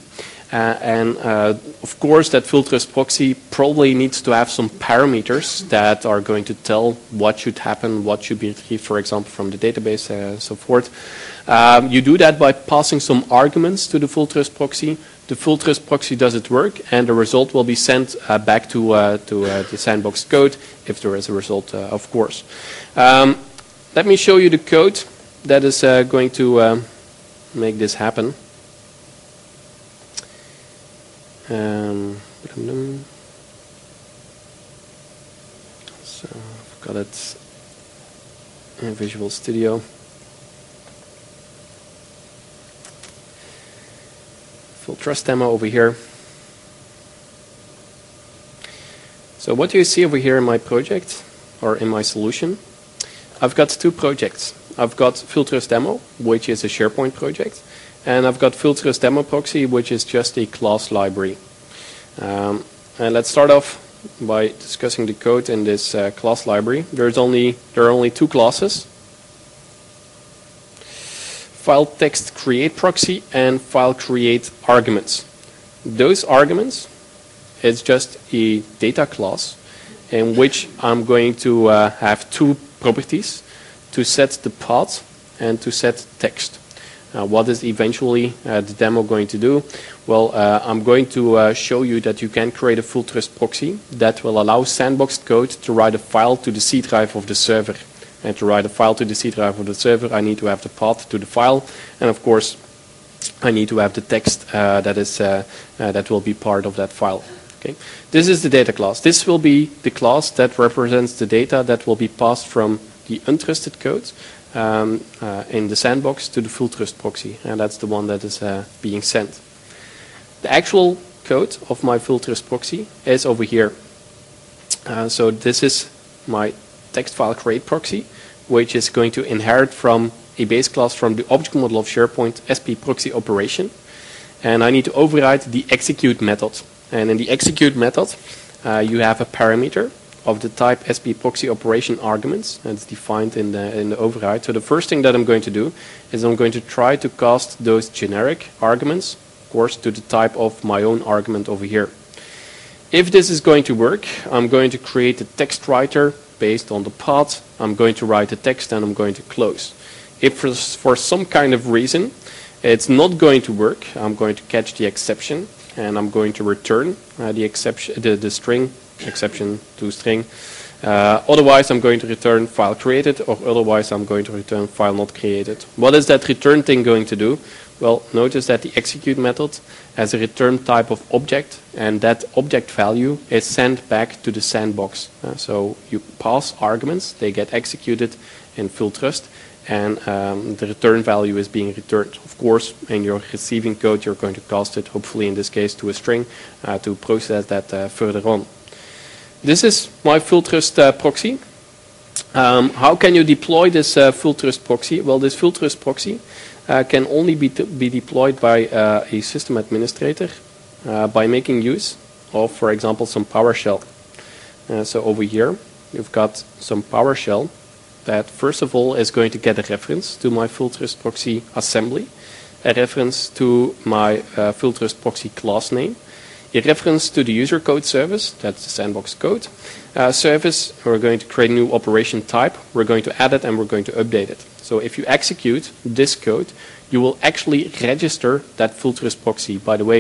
Of course, that full trust proxy probably needs to have some parameters that are going to tell what should happen, what should be retrieved, for example, from the database, and so forth. You do that by passing some arguments to the full trust proxy. The full trust proxy does its work, and the result will be sent back to the sandbox code, if there is a result, of course. Let me show you the code that is going to make this happen. So I've got it in Visual Studio. Full trust demo over here. So what do you see over here in my project or in my solution? I've got two projects. I've got full trust demo, which is a SharePoint project, and I've got full trust demo proxy, which is just a class library. And let's start off by discussing the code in this class library. There are only two classes: file text create proxy and file create arguments. Those arguments is just a data class in which I'm going to have two properties: to set the path and to set text. What is eventually the demo going to do? Well, I'm going to show you that you can create a full trust proxy that will allow sandboxed code to write a file to the C drive of the server. And to write a file to the C drive of the server, I need to have the path to the file, and of course, I need to have the text that will be part of that file. Okay. This is the data class. This will be the class that represents the data that will be passed from the untrusted code in the sandbox to the full trust proxy, and that's the one that is being sent. The actual code of my full trust proxy is over here. So this is my text file create proxy, which is going to inherit from a base class from the object model of SharePoint SP proxy operation, and I need to override the execute method. And in the execute method, you have a parameter of the type SP proxy operation arguments, and it's defined in the override. So the first thing that I'm going to do is I'm going to try to cast those generic arguments, of course, to the type of my own argument over here. If this is going to work, I'm going to create a text writer based on the path. I'm going to write the text and I'm going to close. If for some kind of reason it's not going to work, I'm going to catch the exception and I'm going to return the exception, the string, exception to string. Otherwise I'm going to return file created, or otherwise I'm going to return file not created. What is that return thing going to do? Well, notice that the execute method has a return type of object, and that object value is sent back to the sandbox. So you pass arguments, they get executed in full trust, and the return value is being returned. Of course, in your receiving code, you're going to cast it, hopefully in this case, to a string to process that further on. This is my full trust proxy. How can you deploy this full trust proxy? Well, this full trust proxy can only be deployed by a system administrator by making use of, for example, some PowerShell. So over here, you've got some PowerShell that, first of all, is going to get a reference to my full trust proxy assembly, a reference to my full trust proxy class name, a reference to the user code service, that's the sandbox code service. We're going to create a new operation type, we're going to add it, and we're going to update it. So if you execute this code, you will actually register that full trust proxy. By the way,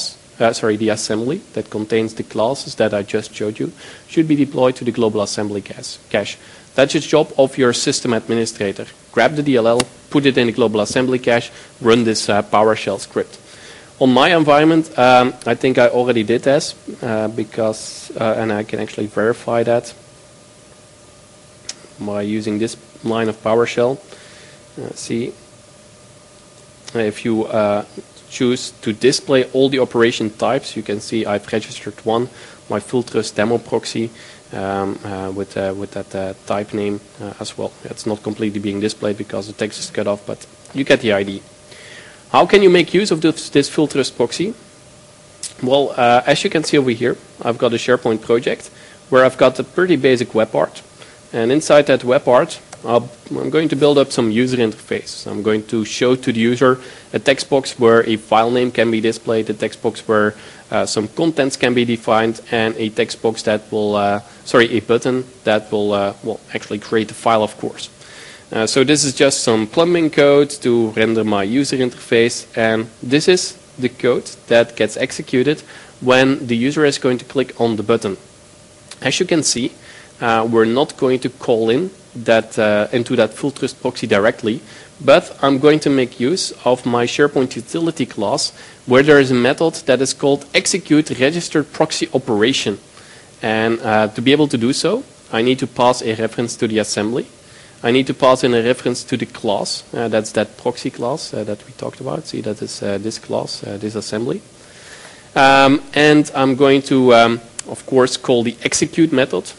the assembly that contains the classes that I just showed you should be deployed to the global assembly cache. That's the job of your system administrator. Grab the DLL, put it in the global assembly cache, run this PowerShell script. On my environment, I think I already did this and I can actually verify that. by using this line of PowerShell. See, if you choose to display all the operation types, you can see I've registered one, my full trust demo proxy, with that type name as well. It's not completely being displayed because the text is cut off, but you get the idea. How can you make use of this full trust proxy? Well, as you can see over here, I've got a SharePoint project where I've got a pretty basic web art, and inside that web art I'm going to build up some user interface. I'm going to show to the user a text box where a file name can be displayed, a text box where some contents can be defined, and a text box that will, a button that will actually create the file, of course. So this is just some plumbing code to render my user interface, and this is the code that gets executed when the user is going to click on the button. As you can see, we're not going to call in into that full trust proxy directly, but I'm going to make use of my SharePoint utility class where there is a method that is called execute registered proxy operation. And to be able to do so, I need to pass a reference to the assembly. I need to pass in a reference to the class. That's that proxy class that we talked about. See, that is this class, this assembly. And I'm going to, of course, call the execute method.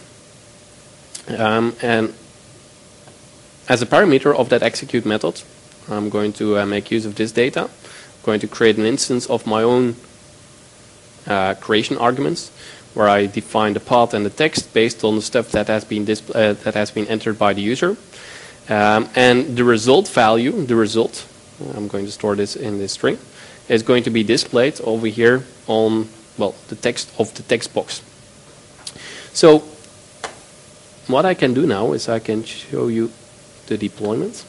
And as a parameter of that execute method, I'm going to make use of this data. I'm going to create an instance of my own creation arguments, where I define the path and the text based on the stuff that has been entered by the user. And the result value, I'm going to store this in this string, is going to be displayed over here on, well, the text of the text box. So what I can do now is I can show you the deployment.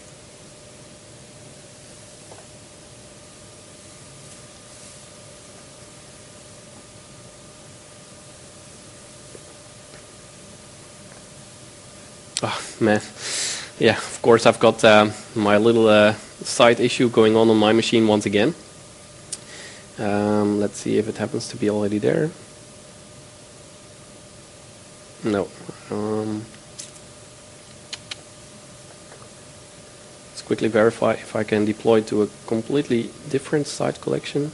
Oh man, yeah, of course I've got my little side issue going on my machine once again. Let's see if it happens to be already there. No. Let's quickly verify if I can deploy to a completely different site collection.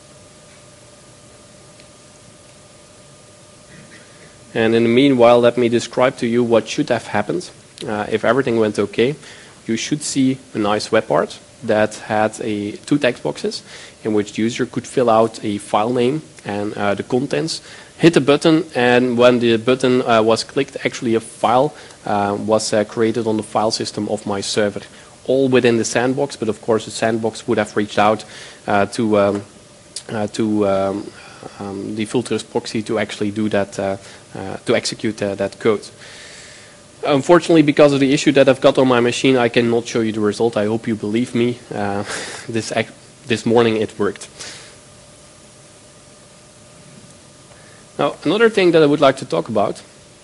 And in the meanwhile, let me describe to you what should have happened. If everything went okay, you should see a nice web art that had two text boxes in which the user could fill out a file name and the contents, hit a button, and when the button was clicked, actually a file was created on the file system of my server, all within the sandbox. But of course, the sandbox would have reached out to the full trust proxy to actually do that, to execute that code. Unfortunately, because of the issue that I've got on my machine, I cannot show you the result. I hope you believe me. This morning it worked. Now, another thing that I would like to talk about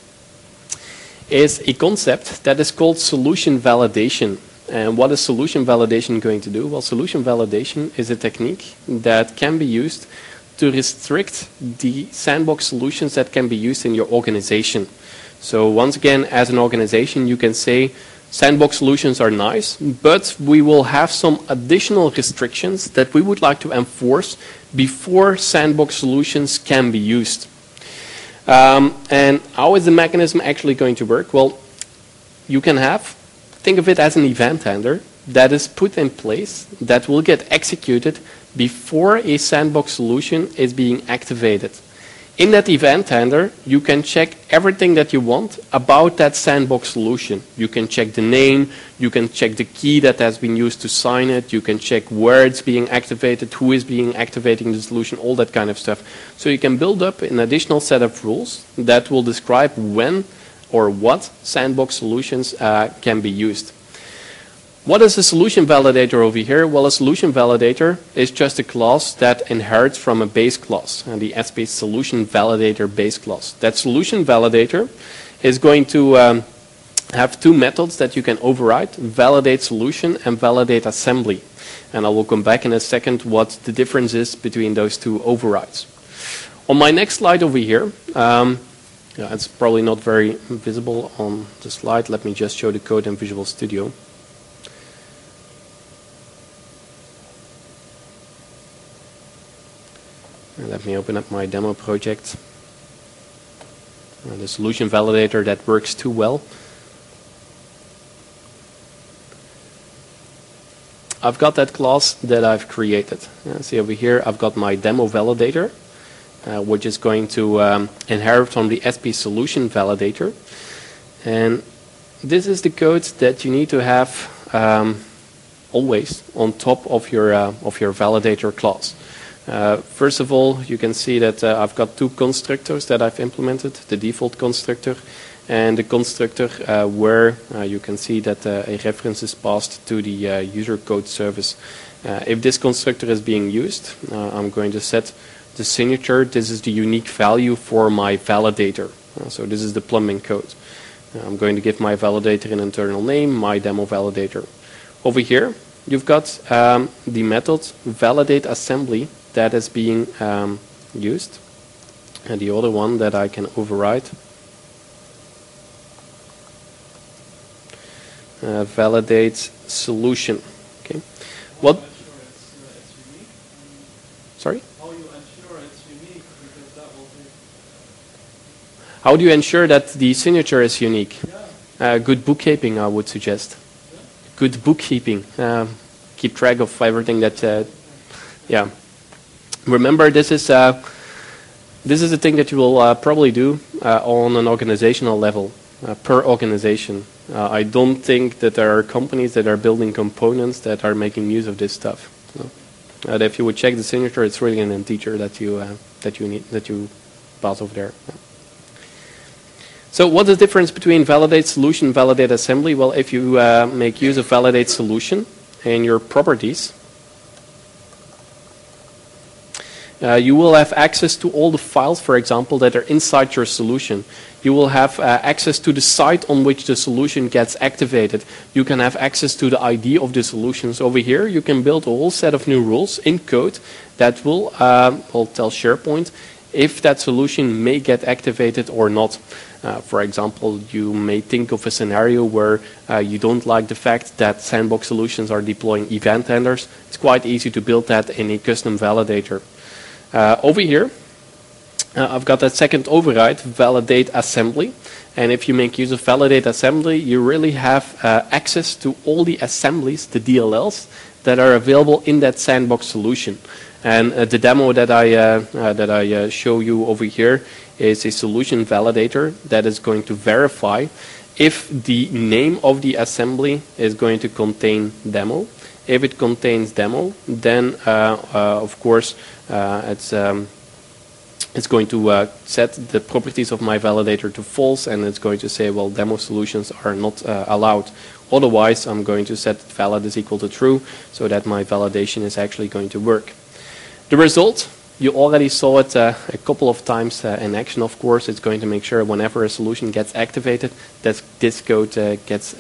is a concept that is called solution validation. And what is solution validation going to do? Well, solution validation is a technique that can be used to restrict the sandbox solutions that can be used in your organization. So once again, as an organization, you can say sandbox solutions are nice, but we will have some additional restrictions that we would like to enforce before sandbox solutions can be used. And how is the mechanism actually going to work? Well, you can think of it as an event handler that is put in place that will get executed before a sandbox solution is being activated. In that event handler, you can check everything that you want about that sandbox solution. You can check the name, you can check the key that has been used to sign it, you can check where it's being activated, who is being activating the solution, all that kind of stuff. So you can build up an additional set of rules that will describe when or what sandbox solutions can be used. What is a solution validator over here? Well, a solution validator is just a class that inherits from a base class, and the SBase solution validator base class. That solution validator is going to have two methods that you can override: validate solution and validate assembly. And I will come back in a second what the difference is between those two overrides. On my next slide over here, Yeah, it's probably not very visible on the slide. Let me just show the code in Visual Studio. And let me open up my demo project. The solution validator that works too well. I've got that class that I've created. See over here, I've got my demo validator, which is going to inherit from the SP solution validator. And this is the code that you need to have always on top of your validator class. First of all, you can see that I've got two constructors that I've implemented, the default constructor and the constructor where you can see that a reference is passed to the user code service. If this constructor is being used, I'm going to set the signature. This is the unique value for my validator. So this is the plumbing code. I'm going to give my validator an internal name, my demo validator. Over here, you've got the method validate assembly that is being used, and the other one that I can override. Validate solution. Okay. What? Sorry? How you ensure it's unique, because that will be... How do you ensure that the signature is unique? Yeah. Good bookkeeping, I would suggest. Yeah. Good bookkeeping. Keep track of everything that. Yeah. Remember, this is a thing that you will probably do on an organizational level, per organization. I don't think that there are companies that are building components that are making use of this stuff. And if you would check the signature, it's really an integer that you pass over there. Yeah. So what's the difference between validate solution and validate assembly? Well, if you make use of validate solution in your properties, you will have access to all the files, for example, that are inside your solution. You will have access to the site on which the solution gets activated. You can have access to the ID of the solutions. Over here, you can build a whole set of new rules in code that will tell SharePoint if that solution may get activated or not. For example, you may think of a scenario where you don't like the fact that sandbox solutions are deploying event handlers. It's quite easy to build that in a custom validator. Over here, I've got that second override, validate assembly. And if you make use of validate assembly, you really have access to all the assemblies, the DLLs, that are available in that sandbox solution. And the demo that I show you over here is a solution validator that is going to verify if the name of the assembly is going to contain demo. If it contains demo, then of course it's going to set the properties of my validator to false, and it's going to say, well, demo solutions are not allowed. Otherwise, I'm going to set valid is equal to true, so that my validation is actually going to work. The result, you already saw it a couple of times in action, of course. It's going to make sure whenever a solution gets activated, that this code gets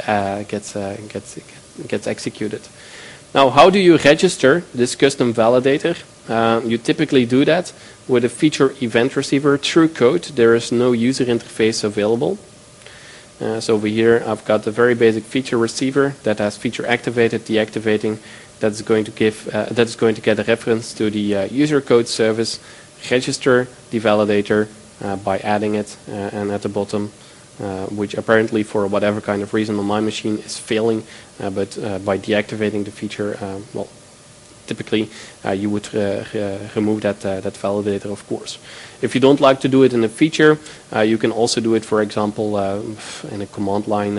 executed. Now, how do you register this custom validator? You typically do that with a feature event receiver through code. There is no user interface available. So over here, I've got a very basic feature receiver that has feature activated, deactivating. That's going to get a reference to the user code service, register the validator by adding it, and at the bottom, which apparently for whatever kind of reason on my machine is failing, but by deactivating the feature, well, typically you would remove that validator, of course. If you don't like to do it in a feature, you can also do it, for example, in a command line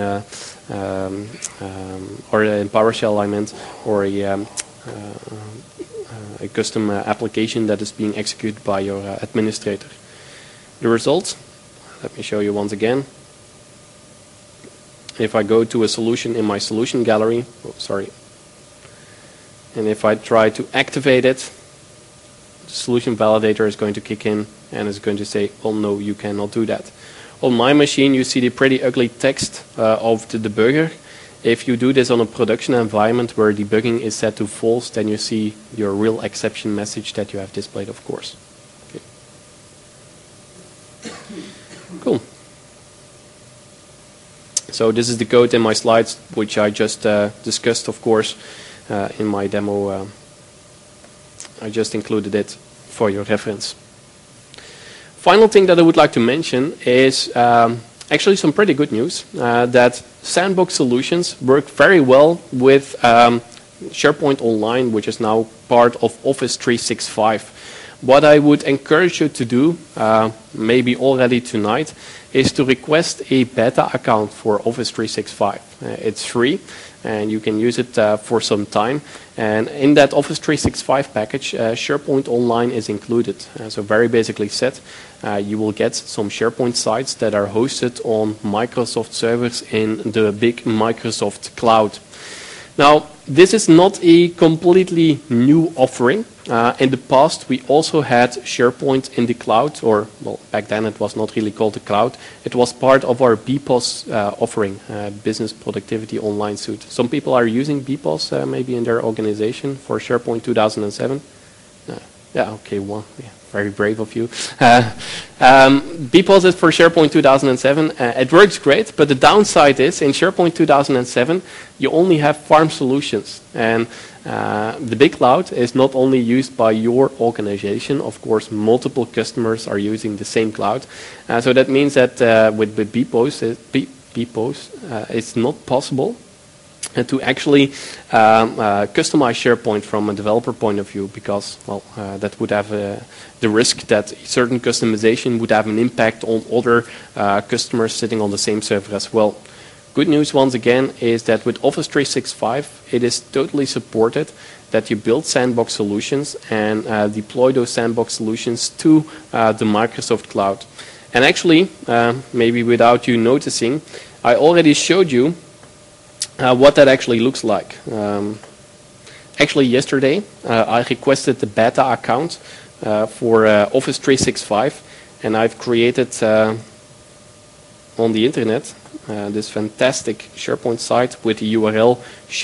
or in PowerShell, I meant, or a custom application that is being executed by your administrator. The result, let me show you once again. If I go to a solution in my solution gallery, and if I try to activate it, the solution validator is going to kick in and is going to say, well, no, you cannot do that. On my machine, you see the pretty ugly text of the debugger. If you do this on a production environment where debugging is set to false, then you see your real exception message that you have displayed, of course. Okay. Cool. So this is the code in my slides, which I just discussed, of course, in my demo. I just included it for your reference. Final thing that I would like to mention is actually some pretty good news, that Sandbox solutions work very well with SharePoint Online, which is now part of Office 365. What I would encourage you to do, maybe already tonight, is to request a beta account for Office 365. It's free, and you can use it for some time. And in that Office 365 package, SharePoint Online is included. So very basically said, you will get some SharePoint sites that are hosted on Microsoft servers in the big Microsoft cloud. Now, this is not a completely new offering. In the past, we also had SharePoint in the cloud, or well, back then it was not really called the cloud. It was part of our BPOS offering, Business Productivity Online Suite. Some people are using BPOS maybe in their organization for SharePoint 2007. Yeah, okay, well, yeah, very brave of you. BPOS is for SharePoint 2007. It works great, but the downside is in SharePoint 2007, you only have farm solutions. And the big cloud is not only used by your organization. Of course, multiple customers are using the same cloud. So that means that with BPOS, it's not possible to actually customize SharePoint from a developer point of view, because well, that would have the risk that certain customization would have an impact on other customers sitting on the same server as well. Good news once again is that with Office 365 it is totally supported that you build sandbox solutions and deploy those sandbox solutions to the Microsoft cloud. And actually, maybe without you noticing, I already showed you what that actually looks like. Actually yesterday I requested the beta account for Office 365, and I've created on the internet this fantastic SharePoint site with the URL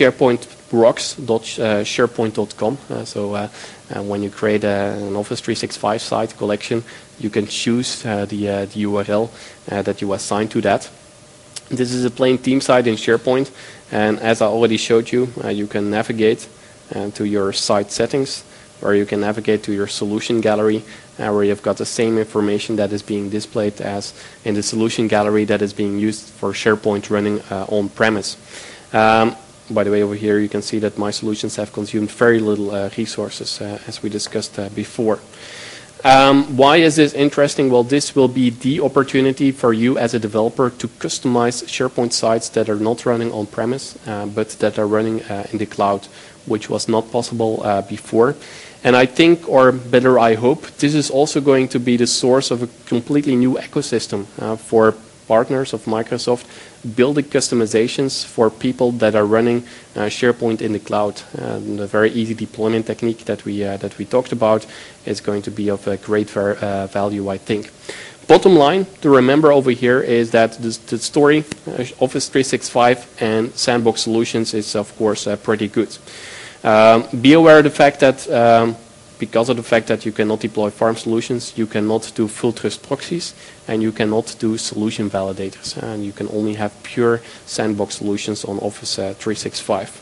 sharepointrocks.sharepoint.com. So when you create an Office 365 site collection, you can choose the URL that you assign to that. This is a plain theme site in SharePoint, and as I already showed you, you can navigate to your site settings, or you can navigate to your solution gallery, where you've got the same information that is being displayed as in the solution gallery that is being used for SharePoint running on-premise. By the way, over here you can see that my solutions have consumed very little resources, as we discussed before. Why is this interesting? Well, this will be the opportunity for you as a developer to customize SharePoint sites that are not running on-premise, but that are running in the cloud, which was not possible before. And I think, or better I hope, this is also going to be the source of a completely new ecosystem for partners of Microsoft, building customizations for people that are running SharePoint in the cloud. The very easy deployment technique that we talked about is going to be of great value, I think. Bottom line to remember over here is that the story, Office 365 and Sandbox Solutions, is of course pretty good. Be aware of the fact that because of the fact that you cannot deploy farm solutions, you cannot do full trust proxies, and you cannot do solution validators, and you can only have pure sandbox solutions on Office 365.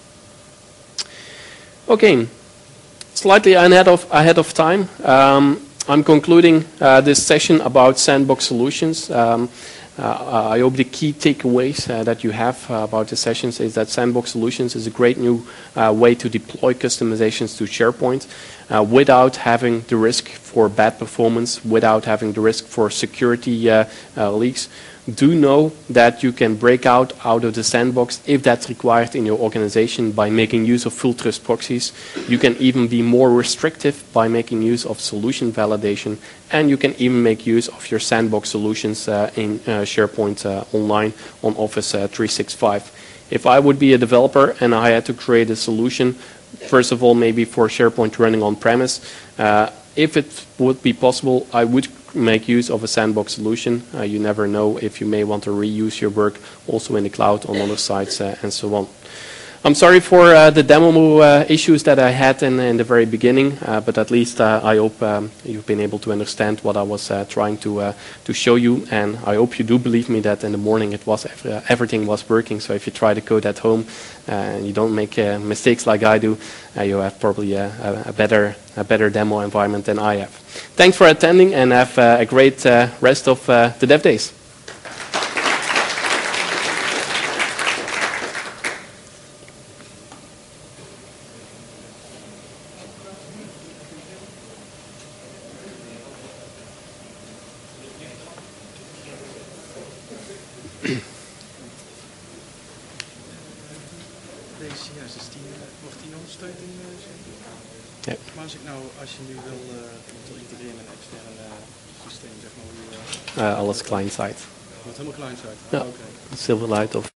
Okay, slightly ahead of time. I'm concluding this session about sandbox solutions. I hope the key takeaways that you have about the sessions is that Sandbox Solutions is a great new way to deploy customizations to SharePoint without having the risk for bad performance, without having the risk for security leaks. Do know that you can break out of the sandbox if that's required in your organization by making use of full trust proxies. You can even be more restrictive by making use of solution validation, and you can even make use of your sandbox solutions in SharePoint Online on Office 365. If I would be a developer and I had to create a solution, first of all maybe for SharePoint running on-premise, if it would be possible, I would make use of a sandbox solution. You never know if you may want to reuse your work also in the cloud on other sites and so on. I'm sorry for the demo issues that I had in the very beginning, but at least I hope you've been able to understand what I was trying to show you, and I hope you do believe me that in the morning it was everything was working. So if you try to code at home and you don't make mistakes like I do, you have probably a better demo environment than I have. Thanks for attending, and have a great rest of the Dev Days. Deze, ja, wordt die ondersteund in Ja. Maar als je nu wil integreren met een extern systeem, zeg maar, hoe Alles client-side. wordt helemaal client-side? Ja. Oké. Silverlight of